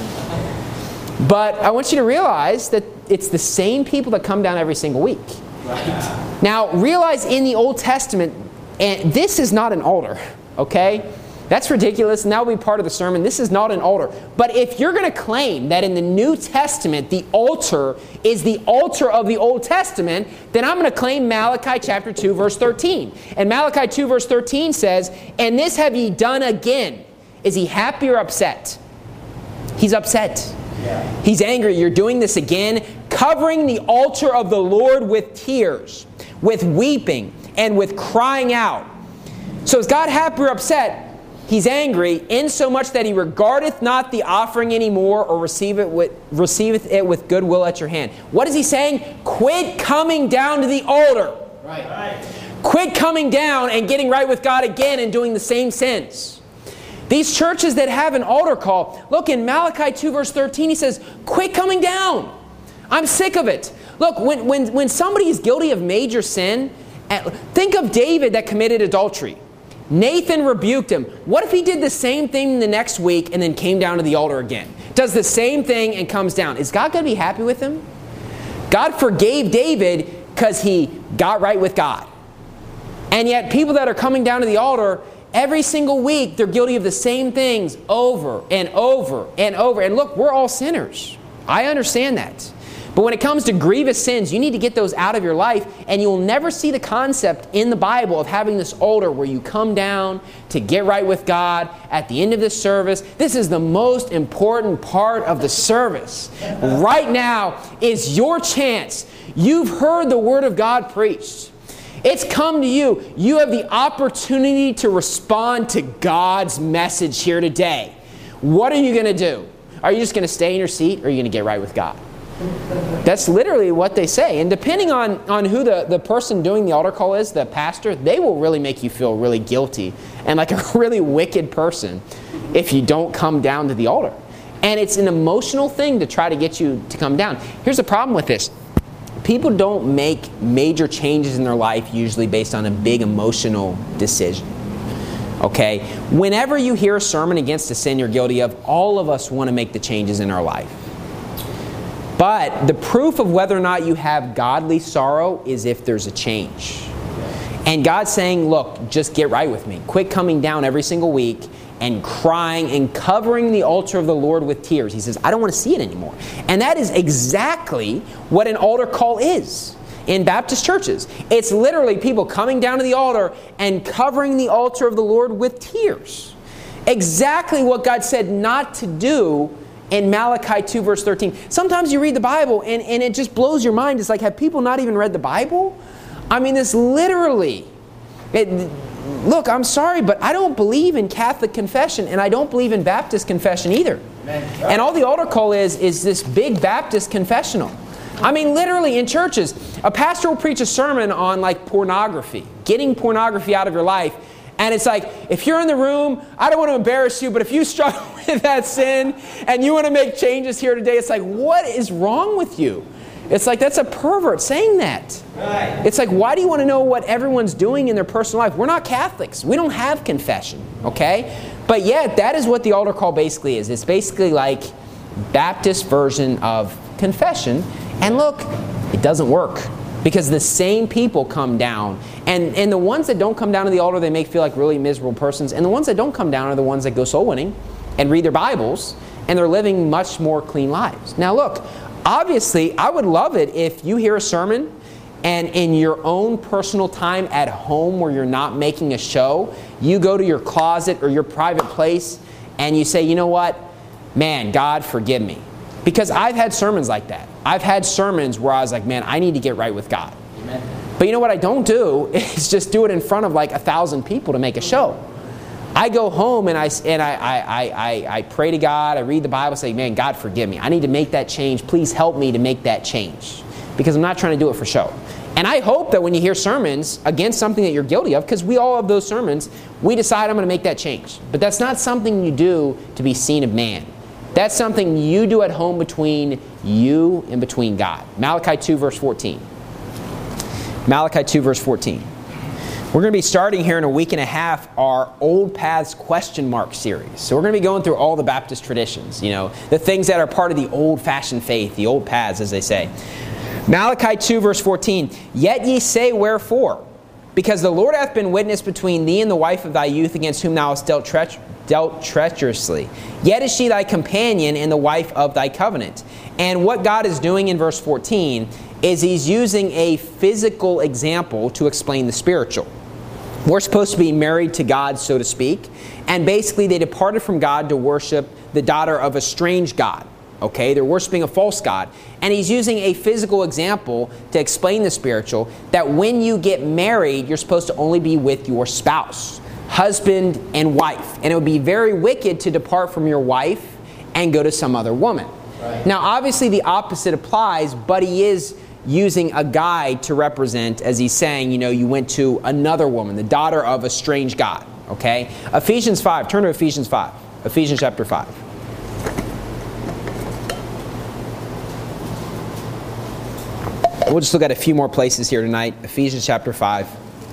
But I want you to realize that it's the same people that come down every single week. Right. Now, realize in the Old Testament, And this is not an altar, okay? That's ridiculous, and that will be part of the sermon. This is not an altar. But if you're going to claim that in the New Testament the altar is the altar of the Old Testament, then I'm going to claim Malachi chapter two, verse thirteen. And Malachi two, verse thirteen says, "And this have ye done again." Is he happy or upset? He's upset. Yeah. He's angry. You're doing this again, covering the altar of the Lord with tears, with weeping, and with crying out. So is God happy or upset? He's angry, insomuch that he regardeth not the offering anymore, or receive it with, receiveth it with goodwill at your hand. What is he saying? Quit coming down to the altar. Right. Right. Quit coming down and getting right with God again and doing the same sins. These churches that have an altar call, look, in Malachi two, verse thirteen, he says, quit coming down. I'm sick of it. Look, when, when, when somebody is guilty of major sin, think of David that committed adultery. Nathan rebuked him. What if he did the same thing the next week and then came down to the altar again? Does the same thing and comes down. Is God going to be happy with him? God forgave David because he got right with God. And yet people that are coming down to the altar, every single week, they're guilty of the same things over and over and over. And look, we're all sinners. I understand that. But when it comes to grievous sins, you need to get those out of your life, and you'll never see the concept in the Bible of having this altar where you come down to get right with God at the end of this service. This is the most important part of the service. Right now is your chance. You've heard the Word of God preached. It's come to you. You have the opportunity to respond to God's message here today. What are you going to do? Are you just going to stay in your seat, or are you going to get right with God? That's literally what they say. And depending on, on who the, the person doing the altar call is, the pastor, they will really make you feel really guilty and like a really wicked person if you don't come down to the altar. And it's an emotional thing to try to get you to come down. Here's the problem with this. People don't make major changes in their life usually based on a big emotional decision. Okay? Whenever you hear a sermon against a sin you're guilty of, all of us want to make the changes in our life. But the proof of whether or not you have godly sorrow is if there's a change. And God's saying, look, just get right with me. Quit coming down every single week and crying and covering the altar of the Lord with tears. He says, I don't want to see it anymore. And that is exactly what an altar call is in Baptist churches. It's literally people coming down to the altar and covering the altar of the Lord with tears. Exactly what God said not to do in Malachi two, verse thirteen. Sometimes you read the Bible and, and it just blows your mind. It's like, have people not even read the Bible? I mean, this literally... It, look, I'm sorry, but I don't believe in Catholic confession, and I don't believe in Baptist confession either. Amen. And all the altar call is, is this big Baptist confessional. I mean, literally in churches, a pastor will preach a sermon on like pornography, getting pornography out of your life. And it's like, if you're in the room, I don't want to embarrass you, but if you struggle with that sin and you want to make changes here today, it's like, what is wrong with you? It's like, that's a pervert saying that. Right. It's like, why do you want to know what everyone's doing in their personal life? We're not Catholics. We don't have confession, okay? But yet, that is what the altar call basically is. It's basically like Baptist version of confession. And look, it doesn't work. Because the same people come down. And, and the ones that don't come down to the altar, they make feel like really miserable persons. And the ones that don't come down are the ones that go soul winning and read their Bibles. And they're living much more clean lives. Now look, obviously, I would love it if you hear a sermon and in your own personal time at home where you're not making a show, you go to your closet or your private place and you say, you know what? Man, God, forgive me. Because I've had sermons like that. I've had sermons where I was like, man, I need to get right with God. Amen. But you know what I don't do is just do it in front of like a thousand people to make a show. I go home and I and I, I, I, I pray to God, I read the Bible, say, man, God, forgive me. I need to make that change. Please help me to make that change. Because I'm not trying to do it for show. And I hope that when you hear sermons against something that you're guilty of, because we all have those sermons, we decide I'm going to make that change. But that's not something you do to be seen of man. That's something you do at home between you and between God. Malachi two, verse fourteen. Malachi two, verse fourteen. We're going to be starting here in a week and a half our Old Paths question mark series. So we're going to be going through all the Baptist traditions, you know, the things that are part of the old-fashioned faith, the old paths, as they say. Malachi two, verse fourteen. Yet ye say, wherefore? Because the Lord hath been witness between thee and the wife of thy youth, against whom thou hast dealt, tre- dealt treacherously. Yet is she thy companion and the wife of thy covenant. And what God is doing in verse fourteen is he's using a physical example to explain the spiritual. We're supposed to be married to God, so to speak. And basically they departed from God to worship the daughter of a strange god. Okay, they're worshiping a false god. And he's using a physical example to explain the spiritual, that when you get married, you're supposed to only be with your spouse, husband and wife. And it would be very wicked to depart from your wife and go to some other woman. Right. Now, obviously the opposite applies, but he is using a guide to represent, as he's saying, you know, you went to another woman, the daughter of a strange god. Okay? Ephesians five. Turn to Ephesians five. Ephesians chapter five. We'll just look at a few more places here tonight. Ephesians chapter five.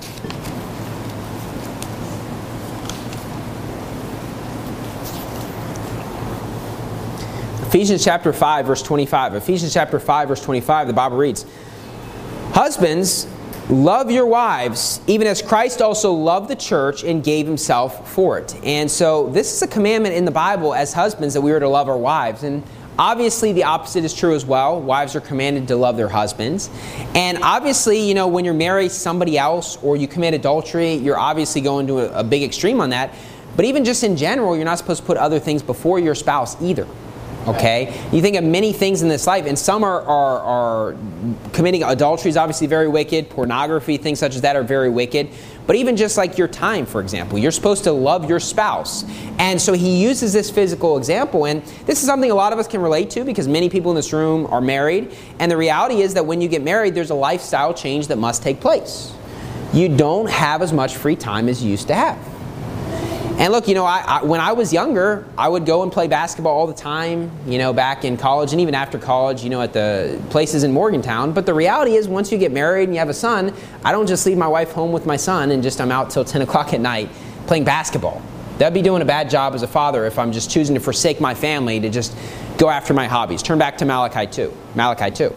Ephesians chapter five, verse twenty-five. Ephesians chapter five, verse twenty-five, the Bible reads, Husbands, love your wives, even as Christ also loved the church and gave himself for it. And so this is a commandment in the Bible as husbands, that we are to love our wives. And obviously, the opposite is true as well. Wives are commanded to love their husbands. And obviously, you know, when you're married somebody else or you commit adultery, you're obviously going to a, a big extreme on that. But even just in general, you're not supposed to put other things before your spouse either. Okay? You think of many things in this life, and some are, are, are committing adultery is obviously very wicked. Pornography, things such as that are very wicked. But even just like your time, for example, you're supposed to love your spouse. And so he uses this physical example, and this is something a lot of us can relate to because many people in this room are married. And the reality is that when you get married, there's a lifestyle change that must take place. You don't have as much free time as you used to have. And look, you know, I, I, when I was younger, I would go and play basketball all the time, you know, back in college and even after college, you know, at the places in Morgantown. But the reality is, once you get married and you have a son, I don't just leave my wife home with my son and just I'm out till ten o'clock at night playing basketball. That'd be doing a bad job as a father if I'm just choosing to forsake my family to just go after my hobbies. Turn back to Malachi two. Malachi two.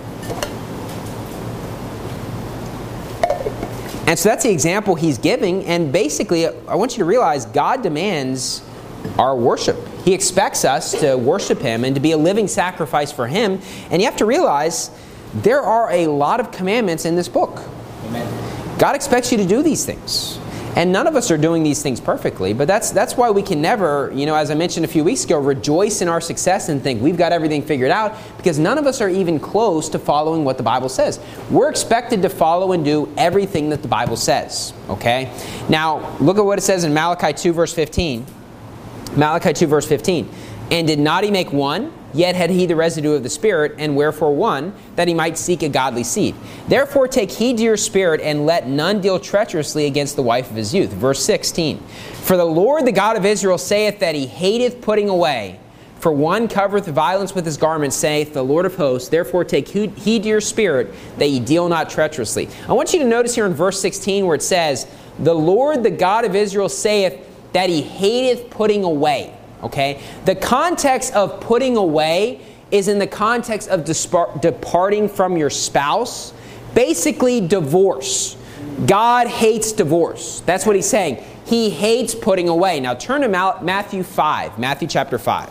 And so that's the example he's giving. And basically, I want you to realize God demands our worship. He expects us to worship him and to be a living sacrifice for him. And you have to realize there are a lot of commandments in this book. Amen. God expects you to do these things. And none of us are doing these things perfectly, but that's that's why we can never, you know, as I mentioned a few weeks ago, rejoice in our success and think we've got everything figured out, because none of us are even close to following what the Bible says. We're expected to follow and do everything that the Bible says, okay? Now, look at what it says in Malachi two, verse fifteen. Malachi two, verse fifteen. And did not he make one? Yet had he the residue of the Spirit, and wherefore one? That he might seek a godly seed. Therefore take heed to your spirit, and let none deal treacherously against the wife of his youth. Verse sixteen. For the Lord, the God of Israel, saith that he hateth putting away. For one covereth violence with his garment, saith the Lord of hosts. Therefore take heed to your spirit, that ye deal not treacherously. I want you to notice here in verse sixteen where it says, the Lord, the God of Israel, saith that he hateth putting away. Okay? The context of putting away is in the context of dispar- departing from your spouse. Basically, divorce. God hates divorce. That's what he's saying. He hates putting away. Now turn to Matthew five. Matthew chapter five.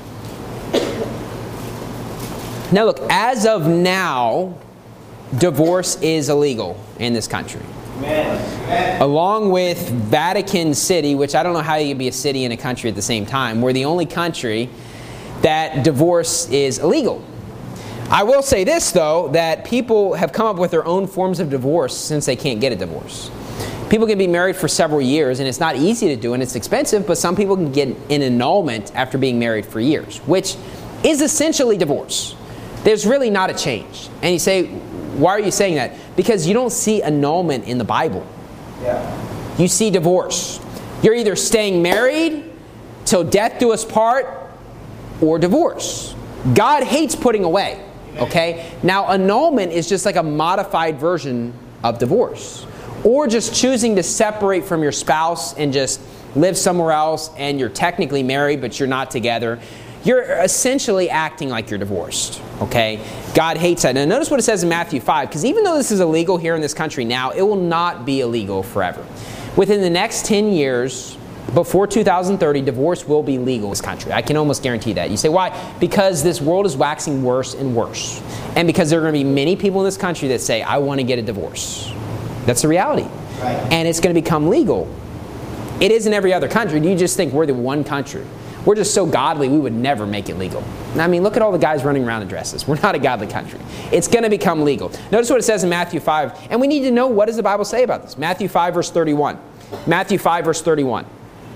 Now look, as of now, divorce is illegal in this country. Amen. Along with Vatican City, which I don't know how you can be a city and a country at the same time. We're the only country that divorce is illegal. I will say this, though, that people have come up with their own forms of divorce since they can't get a divorce. People can be married for several years, and it's not easy to do, and it's expensive, but some people can get an annulment after being married for years, which is essentially divorce. There's really not a change. And you say, why are you saying that? Because you don't see annulment in the Bible. Yeah. You see divorce. You're either staying married till death do us part, or divorce. God hates putting away. Okay? Now, annulment is just like a modified version of divorce. Or just choosing to separate from your spouse and just live somewhere else, and you're technically married, but you're not together. you're essentially acting like you're divorced, okay? God hates that. Now notice what it says in Matthew five, because even though this is illegal here in this country now, it will not be illegal forever. Within the next ten years, before two thousand thirty, divorce will be legal in this country. I can almost guarantee that. You say, why? Because this world is waxing worse and worse. And because there are going to be many people in this country that say, I want to get a divorce. That's the reality. Right. And it's going to become legal. It is in every other country. Do you just think we're the one country? We're just so godly, we would never make it legal. I mean, look at all the guys running around in dresses. We're not a godly country. It's going to become legal. Notice what it says in Matthew five. And we need to know, what does the Bible say about this? Matthew five, verse thirty-one. Matthew five, verse thirty-one.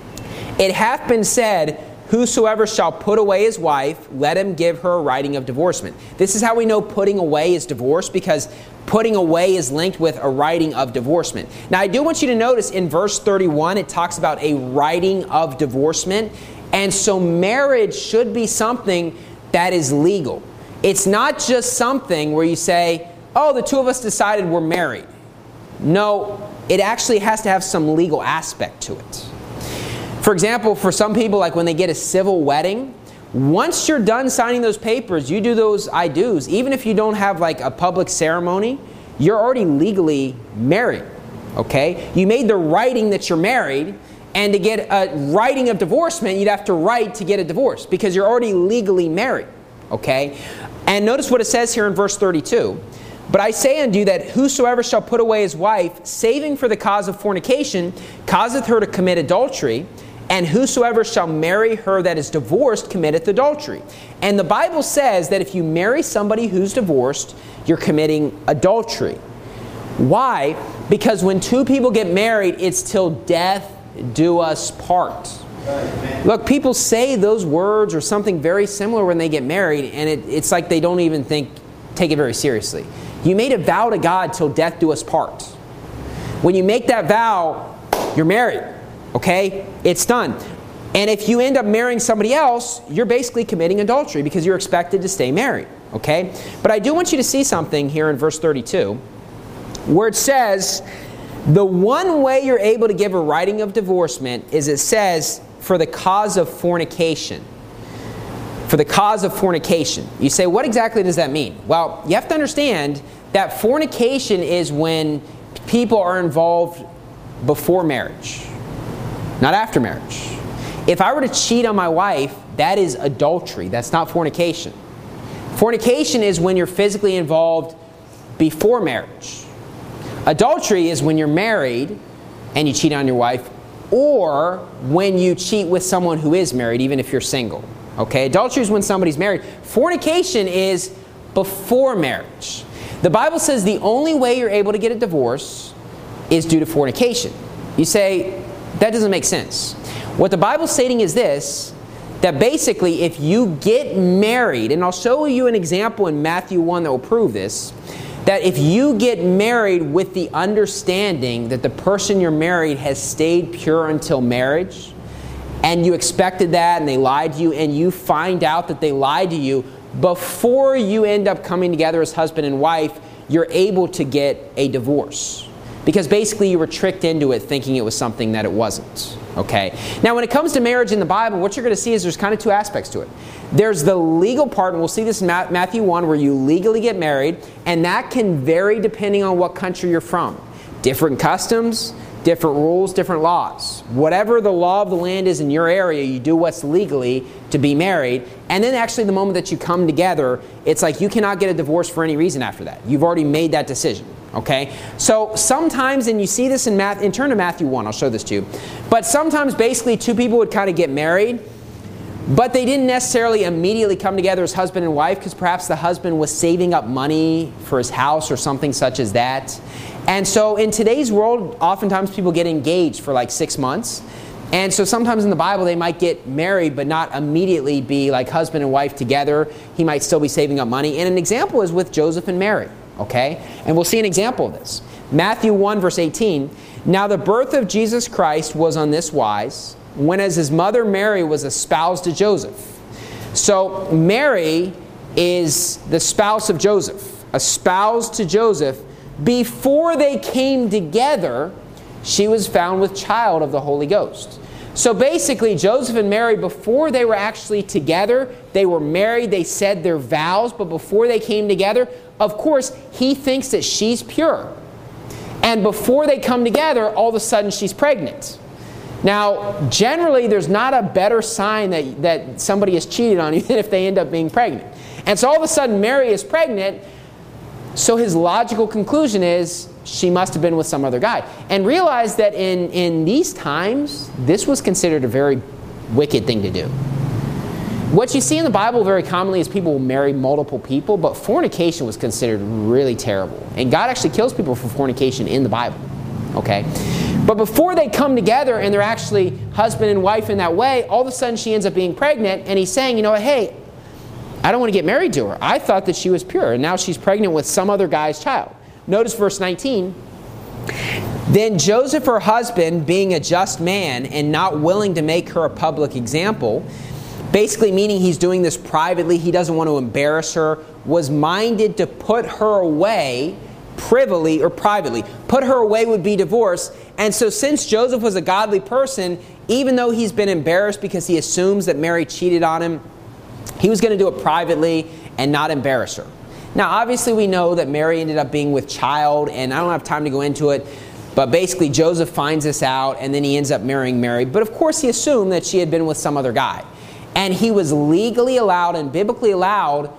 It hath been said, whosoever shall put away his wife, let him give her a writing of divorcement. This is how we know putting away is divorce, because putting away is linked with a writing of divorcement. Now, I do want you to notice in verse thirty-one, it talks about a writing of divorcement. And so marriage should be something that is legal. It's not just something where you say, oh, the two of us decided we're married. No, it actually has to have some legal aspect to it. For example, for some people, like when they get a civil wedding, once you're done signing those papers, you do those I do's. Even if you don't have like a public ceremony, you're already legally married. Okay? You made the writing that you're married, and to get a writing of divorcement, you'd have to write to get a divorce because you're already legally married. Okay? And notice what it says here in verse thirty-two. But I say unto you that whosoever shall put away his wife, saving for the cause of fornication, causeth her to commit adultery. And whosoever shall marry her that is divorced committeth adultery. And the Bible says that if you marry somebody who's divorced, you're committing adultery. Why? Because when two people get married, it's till death do us part. Look, people say those words or something very similar when they get married, and it, it's like they don't even think, take it very seriously. You made a vow to God till death do us part. When you make that vow, you're married. Okay? It's done. And if you end up marrying somebody else, you're basically committing adultery because you're expected to stay married. Okay? But I do want you to see something here in verse thirty-two where it says, the one way you're able to give a writing of divorcement is, it says, for the cause of fornication. For the cause of fornication. You say, what exactly does that mean? Well, you have to understand that fornication is when people are involved before marriage, not after marriage. If I were to cheat on my wife, that is adultery. That's not fornication. Fornication is when you're physically involved before marriage. Adultery is when you're married and you cheat on your wife, or when you cheat with someone who is married, even if you're single. Okay? Adultery is when somebody's married. Fornication is before marriage. The Bible says the only way you're able to get a divorce is due to fornication. You say, that doesn't make sense. What the Bible's stating is this, that basically if you get married, and I'll show you an example in Matthew one that will prove this, that if you get married with the understanding that the person you're married has stayed pure until marriage, and you expected that and they lied to you, and you find out that they lied to you, before you end up coming together as husband and wife, you're able to get a divorce. Because basically you were tricked into it thinking it was something that it wasn't. Okay? Now when it comes to marriage in the Bible, what you're going to see is there's kind of two aspects to it. There's the legal part, and we'll see this in Matthew one, where you legally get married, and that can vary depending on what country you're from. Different customs, different rules, different laws. Whatever the law of the land is in your area, you do what's legally to be married. And then actually the moment that you come together, it's like you cannot get a divorce for any reason after that. You've already made that decision. Okay? So sometimes, and you see this in Matthew, and turn to Matthew one, I'll show this to you. But sometimes basically two people would kind of get married, but they didn't necessarily immediately come together as husband and wife because perhaps the husband was saving up money for his house or something such as that. And so in today's world, oftentimes people get engaged for like six months. And so sometimes in the Bible they might get married but not immediately be like husband and wife together. He might still be saving up money. And an example is with Joseph and Mary. Okay? And we'll see an example of this. Matthew one verse eighteen. Now the birth of Jesus Christ was on this wise, when as his mother Mary was espoused to Joseph. So Mary is the spouse of Joseph, espoused to Joseph. Before they came together, she was found with child of the Holy Ghost. So basically, Joseph and Mary, before they were actually together, they were married, they said their vows, but before they came together, of course, he thinks that she's pure. And before they come together, all of a sudden she's pregnant. Now, generally, there's not a better sign that, that somebody has cheated on you than if they end up being pregnant. And so all of a sudden, Mary is pregnant, so his logical conclusion is she must have been with some other guy. And realize that in, in these times, this was considered a very wicked thing to do. What you see in the Bible very commonly is people will marry multiple people, but fornication was considered really terrible. And God actually kills people for fornication in the Bible. Okay? But before they come together and they're actually husband and wife in that way, all of a sudden she ends up being pregnant, and he's saying, you know, hey, I don't want to get married to her. I thought that she was pure, and now she's pregnant with some other guy's child. Notice verse nineteen. Then Joseph, her husband, being a just man and not willing to make her a public example, basically meaning he's doing this privately, he doesn't want to embarrass her, was minded to put her away privily or privately. Put her away would be divorce. And so since Joseph was a godly person, even though he's been embarrassed because he assumes that Mary cheated on him, he was going to do it privately and not embarrass her. Now, obviously, we know that Mary ended up being with child, and I don't have time to go into it, but basically Joseph finds this out, and then he ends up marrying Mary. But of course, he assumed that she had been with some other guy. And he was legally allowed and biblically allowed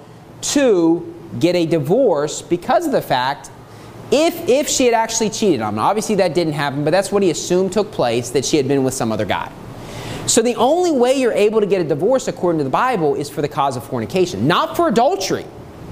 to get a divorce because of the fact if, if she had actually cheated on him. Obviously, that didn't happen, but that's what he assumed took place, that she had been with some other guy. So the only way you're able to get a divorce according to the Bible is for the cause of fornication, not for adultery.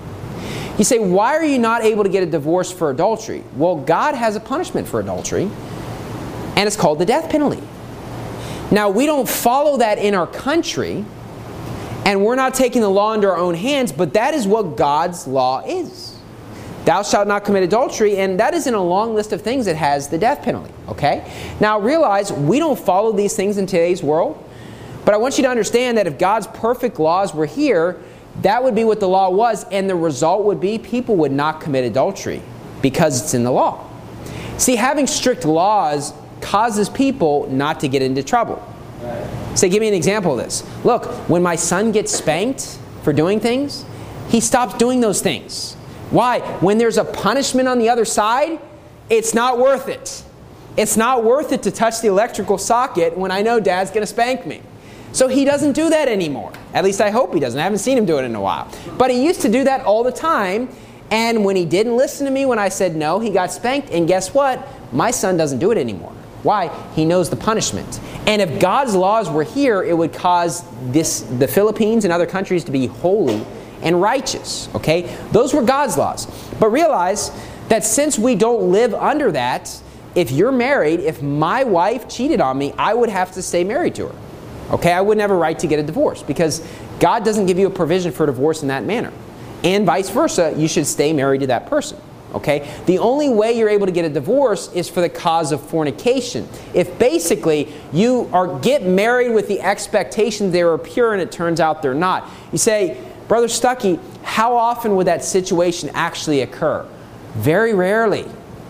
You say, why are you not able to get a divorce for adultery? Well, God has a punishment for adultery, and it's called the death penalty. Now, we don't follow that in our country, and we're not taking the law into our own hands, but that is what God's law is. Thou shalt not commit adultery, and that is in a long list of things that has the death penalty, okay? Now, realize we don't follow these things in today's world, but I want you to understand that if God's perfect laws were here, that would be what the law was, and the result would be people would not commit adultery because it's in the law. See, having strict laws causes people not to get into trouble. Right. Say, give me an example of this. Look, when my son gets spanked for doing things, he stops doing those things. Why? When there's a punishment on the other side, it's not worth it. It's not worth it to touch the electrical socket when I know Dad's going to spank me. So he doesn't do that anymore. At least I hope he doesn't. I haven't seen him do it in a while. But he used to do that all the time. And when he didn't listen to me when I said no, he got spanked. And guess what? My son doesn't do it anymore. Why? He knows the punishment. And if God's laws were here, it would cause this, the Philippines and other countries to be holy and righteous. Okay? Those were God's laws. But realize that since we don't live under that, if you're married, if my wife cheated on me, I would have to stay married to her. Okay, I wouldn't have a right to get a divorce because God doesn't give you a provision for divorce in that manner. And vice versa, you should stay married to that person. Okay? The only way you're able to get a divorce is for the cause of fornication. If basically you are get married with the expectation they were pure and it turns out they're not. You say, Brother Stuckey, how often would that situation actually occur? Very rarely.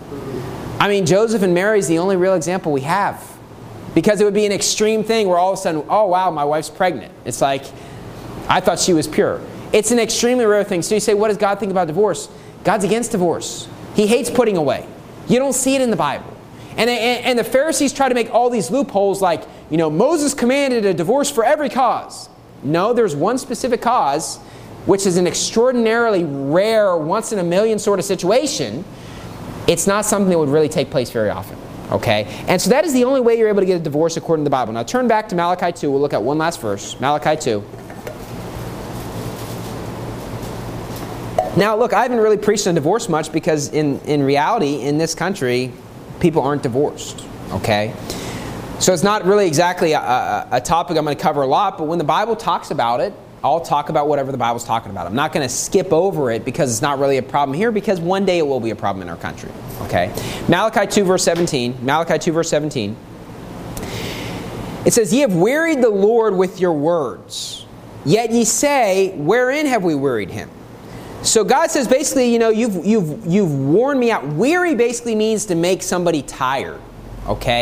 I mean, Joseph and Mary is the only real example we have. Because it would be an extreme thing where all of a sudden, oh wow, my wife's pregnant. It's like, I thought she was pure. It's an extremely rare thing. So you say, what does God think about divorce? God's against divorce. He hates putting away. You don't see it in the Bible. And, and, and the Pharisees try to make all these loopholes like, you know, Moses commanded a divorce for every cause. No, there's one specific cause, which is an extraordinarily rare, once in a million sort of situation. It's not something that would really take place very often. Okay? And so that is the only way you're able to get a divorce according to the Bible. Now turn back to Malachi two. We'll look at one last verse. Malachi two. Now look, I haven't really preached on divorce much because in, in reality, in this country, people aren't divorced. Okay? So it's not really exactly a, a, a topic I'm going to cover a lot, but when the Bible talks about it, I'll talk about whatever the Bible's talking about. I'm not going to skip over it because it's not really a problem here, because one day it will be a problem in our country. Okay? Malachi two verse seventeen. Malachi two verse seventeen. It says, Ye have wearied the Lord with your words. Yet ye say, Wherein have we wearied him? So God says basically, you know, you've you've you've worn me out. Weary basically means to make somebody tired. Okay?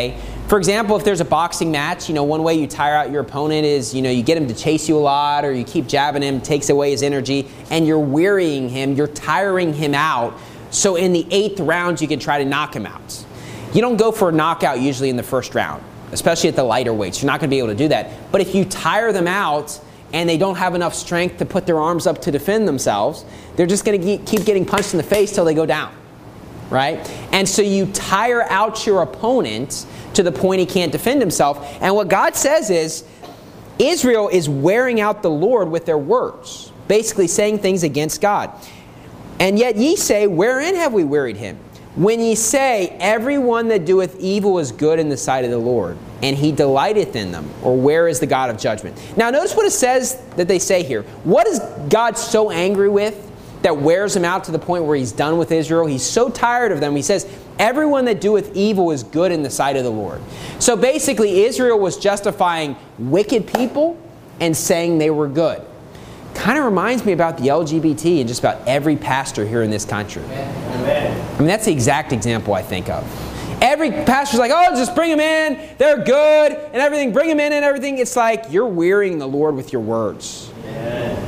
For example, if there's a boxing match, you know, one way you tire out your opponent is, you know, you get him to chase you a lot, or you keep jabbing him, takes away his energy, and you're wearying him, you're tiring him out, so in the eighth round you can try to knock him out. You don't go for a knockout usually in the first round, especially at the lighter weights. You're not going to be able to do that. But if you tire them out and they don't have enough strength to put their arms up to defend themselves, they're just going to keep getting punched in the face till they go down, right? And so you tire out your opponent to the point he can't defend himself. And what God says is, Israel is wearing out the Lord with their words, basically saying things against God. And yet ye say, wherein have we wearied him? When ye say, everyone that doeth evil is good in the sight of the Lord, and he delighteth in them, or where is the God of judgment? Now notice what it says that they say here. What is God so angry with that wears him out to the point where he's done with Israel? He's so tired of them. He says, everyone that doeth evil is good in the sight of the Lord. So basically, Israel was justifying wicked people and saying they were good. Kind of reminds me about the L G B T and just about every pastor here in this country. Amen. I mean, that's the exact example I think of. Every pastor's like, oh, just bring them in. They're good and everything. Bring them in and everything. It's like you're wearying the Lord with your words. Amen.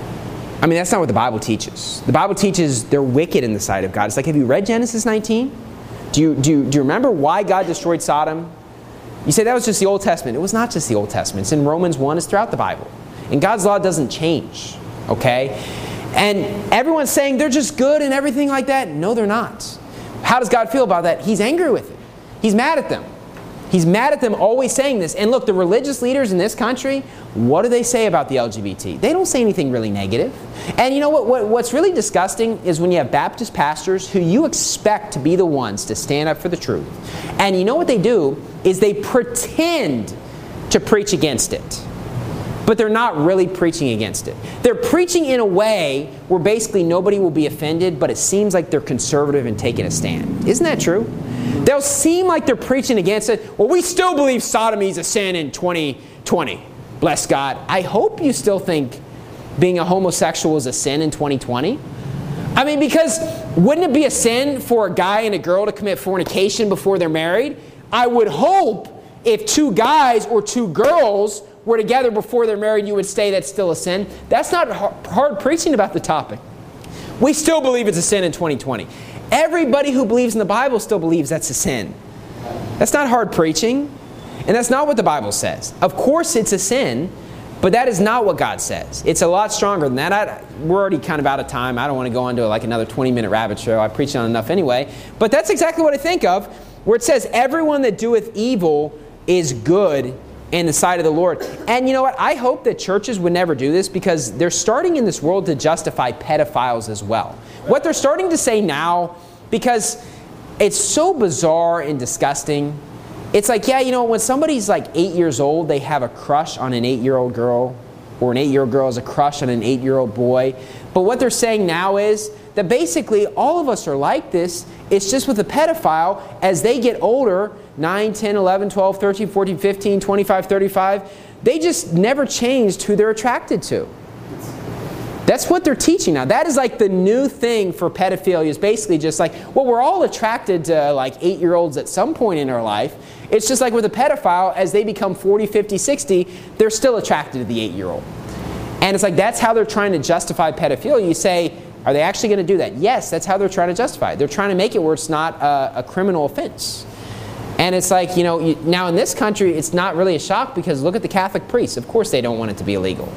I mean, that's not what the Bible teaches. The Bible teaches they're wicked in the sight of God. It's like, have you read Genesis nineteen? Do you, do you, do you remember why God destroyed Sodom? You say that was just the Old Testament. It was not just the Old Testament. It's in Romans one. It's throughout the Bible. And God's law doesn't change. Okay? And everyone's saying they're just good and everything like that. No, they're not. How does God feel about that? He's angry with it. He's mad at them. He's mad at them always saying this. And look, the religious leaders in this country, what do they say about the L G B T? They don't say anything really negative. And you know what, what? What's really disgusting is when you have Baptist pastors who you expect to be the ones to stand up for the truth. And you know what they do is they pretend to preach against it. But they're not really preaching against it. They're preaching in a way where basically nobody will be offended, but it seems like they're conservative and taking a stand. Isn't that true? They'll seem like they're preaching against it. Well, we still believe sodomy is a sin in twenty twenty. Bless God. I hope you still think being a homosexual is a sin in twenty twenty. I mean, because wouldn't it be a sin for a guy and a girl to commit fornication before they're married? I would hope if two guys or two girls were together before they're married, you would say that's still a sin. That's not hard preaching about the topic. We still believe it's a sin in twenty twenty. Everybody who believes in the Bible still believes that's a sin. That's not hard preaching, and that's not what the Bible says. Of course it's a sin, but that is not what God says. It's a lot stronger than that. I, we're already kind of out of time. I don't want to go into like another twenty-minute rabbit trail. I preached on enough anyway. But that's exactly what I think of, where it says, everyone that doeth evil is good in the sight of the Lord. And you know what? I hope that churches would never do this, because they're starting in this world to justify pedophiles as well. What they're starting to say now, because it's so bizarre and disgusting, it's like, yeah, you know, when somebody's like eight years old, they have a crush on an eight-year-old girl, or an eight-year-old girl has a crush on an eight-year-old boy. But what they're saying now is that basically all of us are like this. It's just with a pedophile, as they get older, nine, ten, eleven, twelve, thirteen, fourteen, fifteen, twenty-five, thirty-five, they just never changed who they're attracted to. That's what they're teaching now. That is like the new thing for pedophilia, is basically just like, well, we're all attracted to like eight-year-olds at some point in our life. It's just like with a pedophile, as they become forty, fifty, sixty, they're still attracted to the eight-year-old. And it's like, that's how they're trying to justify pedophilia. You say, are they actually going to do that? Yes, that's how they're trying to justify it. They're trying to make it where it's not a, a criminal offense. And it's like, you know, you, now in this country, it's not really a shock, because look at the Catholic priests. Of course they don't want it to be illegal.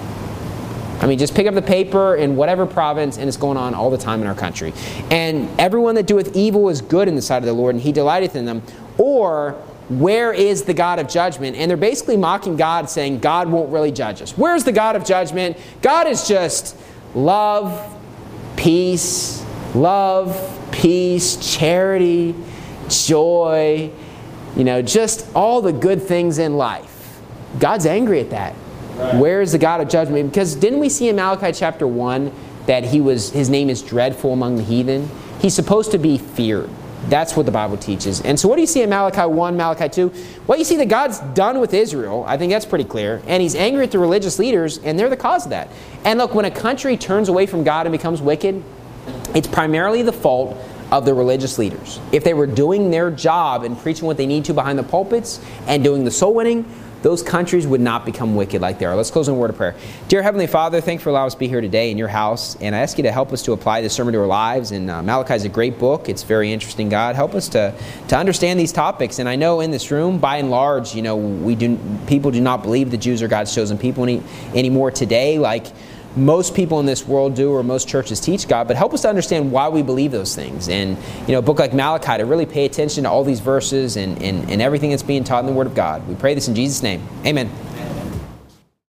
I mean, just pick up the paper in whatever province, and it's going on all the time in our country. And everyone that doeth evil is good in the sight of the Lord, and he delighteth in them. Or, where is the God of judgment? And they're basically mocking God, saying God won't really judge us. Where's the God of judgment? God is just love, peace, love, peace, charity, joy, you know, just all the good things in life. God's angry at that. Right. Where is the God of judgment? Because didn't we see in Malachi chapter one that he was, his name is dreadful among the heathen? He's supposed to be feared. That's what the Bible teaches. And so what do you see in Malachi one, Malachi two? Well, you see that God's done with Israel. I think that's pretty clear. And he's angry at the religious leaders, and they're the cause of that. And look, when a country turns away from God and becomes wicked, it's primarily the fault of the religious leaders. If they were doing their job and preaching what they need to behind the pulpits and doing the soul winning, those countries would not become wicked like they are. Let's close in a word of prayer. Dear Heavenly Father, thank you for allowing us to be here today in your house. And I ask you to help us to apply this sermon to our lives. And uh, Malachi is a great book. It's very interesting, God. Help us to, to understand these topics. And I know in this room, by and large, you know, we do people do not believe the Jews are God's chosen people any, anymore today, like most people in this world do, or most churches teach, God. But help us to understand why we believe those things. And, you know, a book like Malachi, to really pay attention to all these verses and, and, and everything that's being taught in the Word of God. We pray this in Jesus' name. Amen.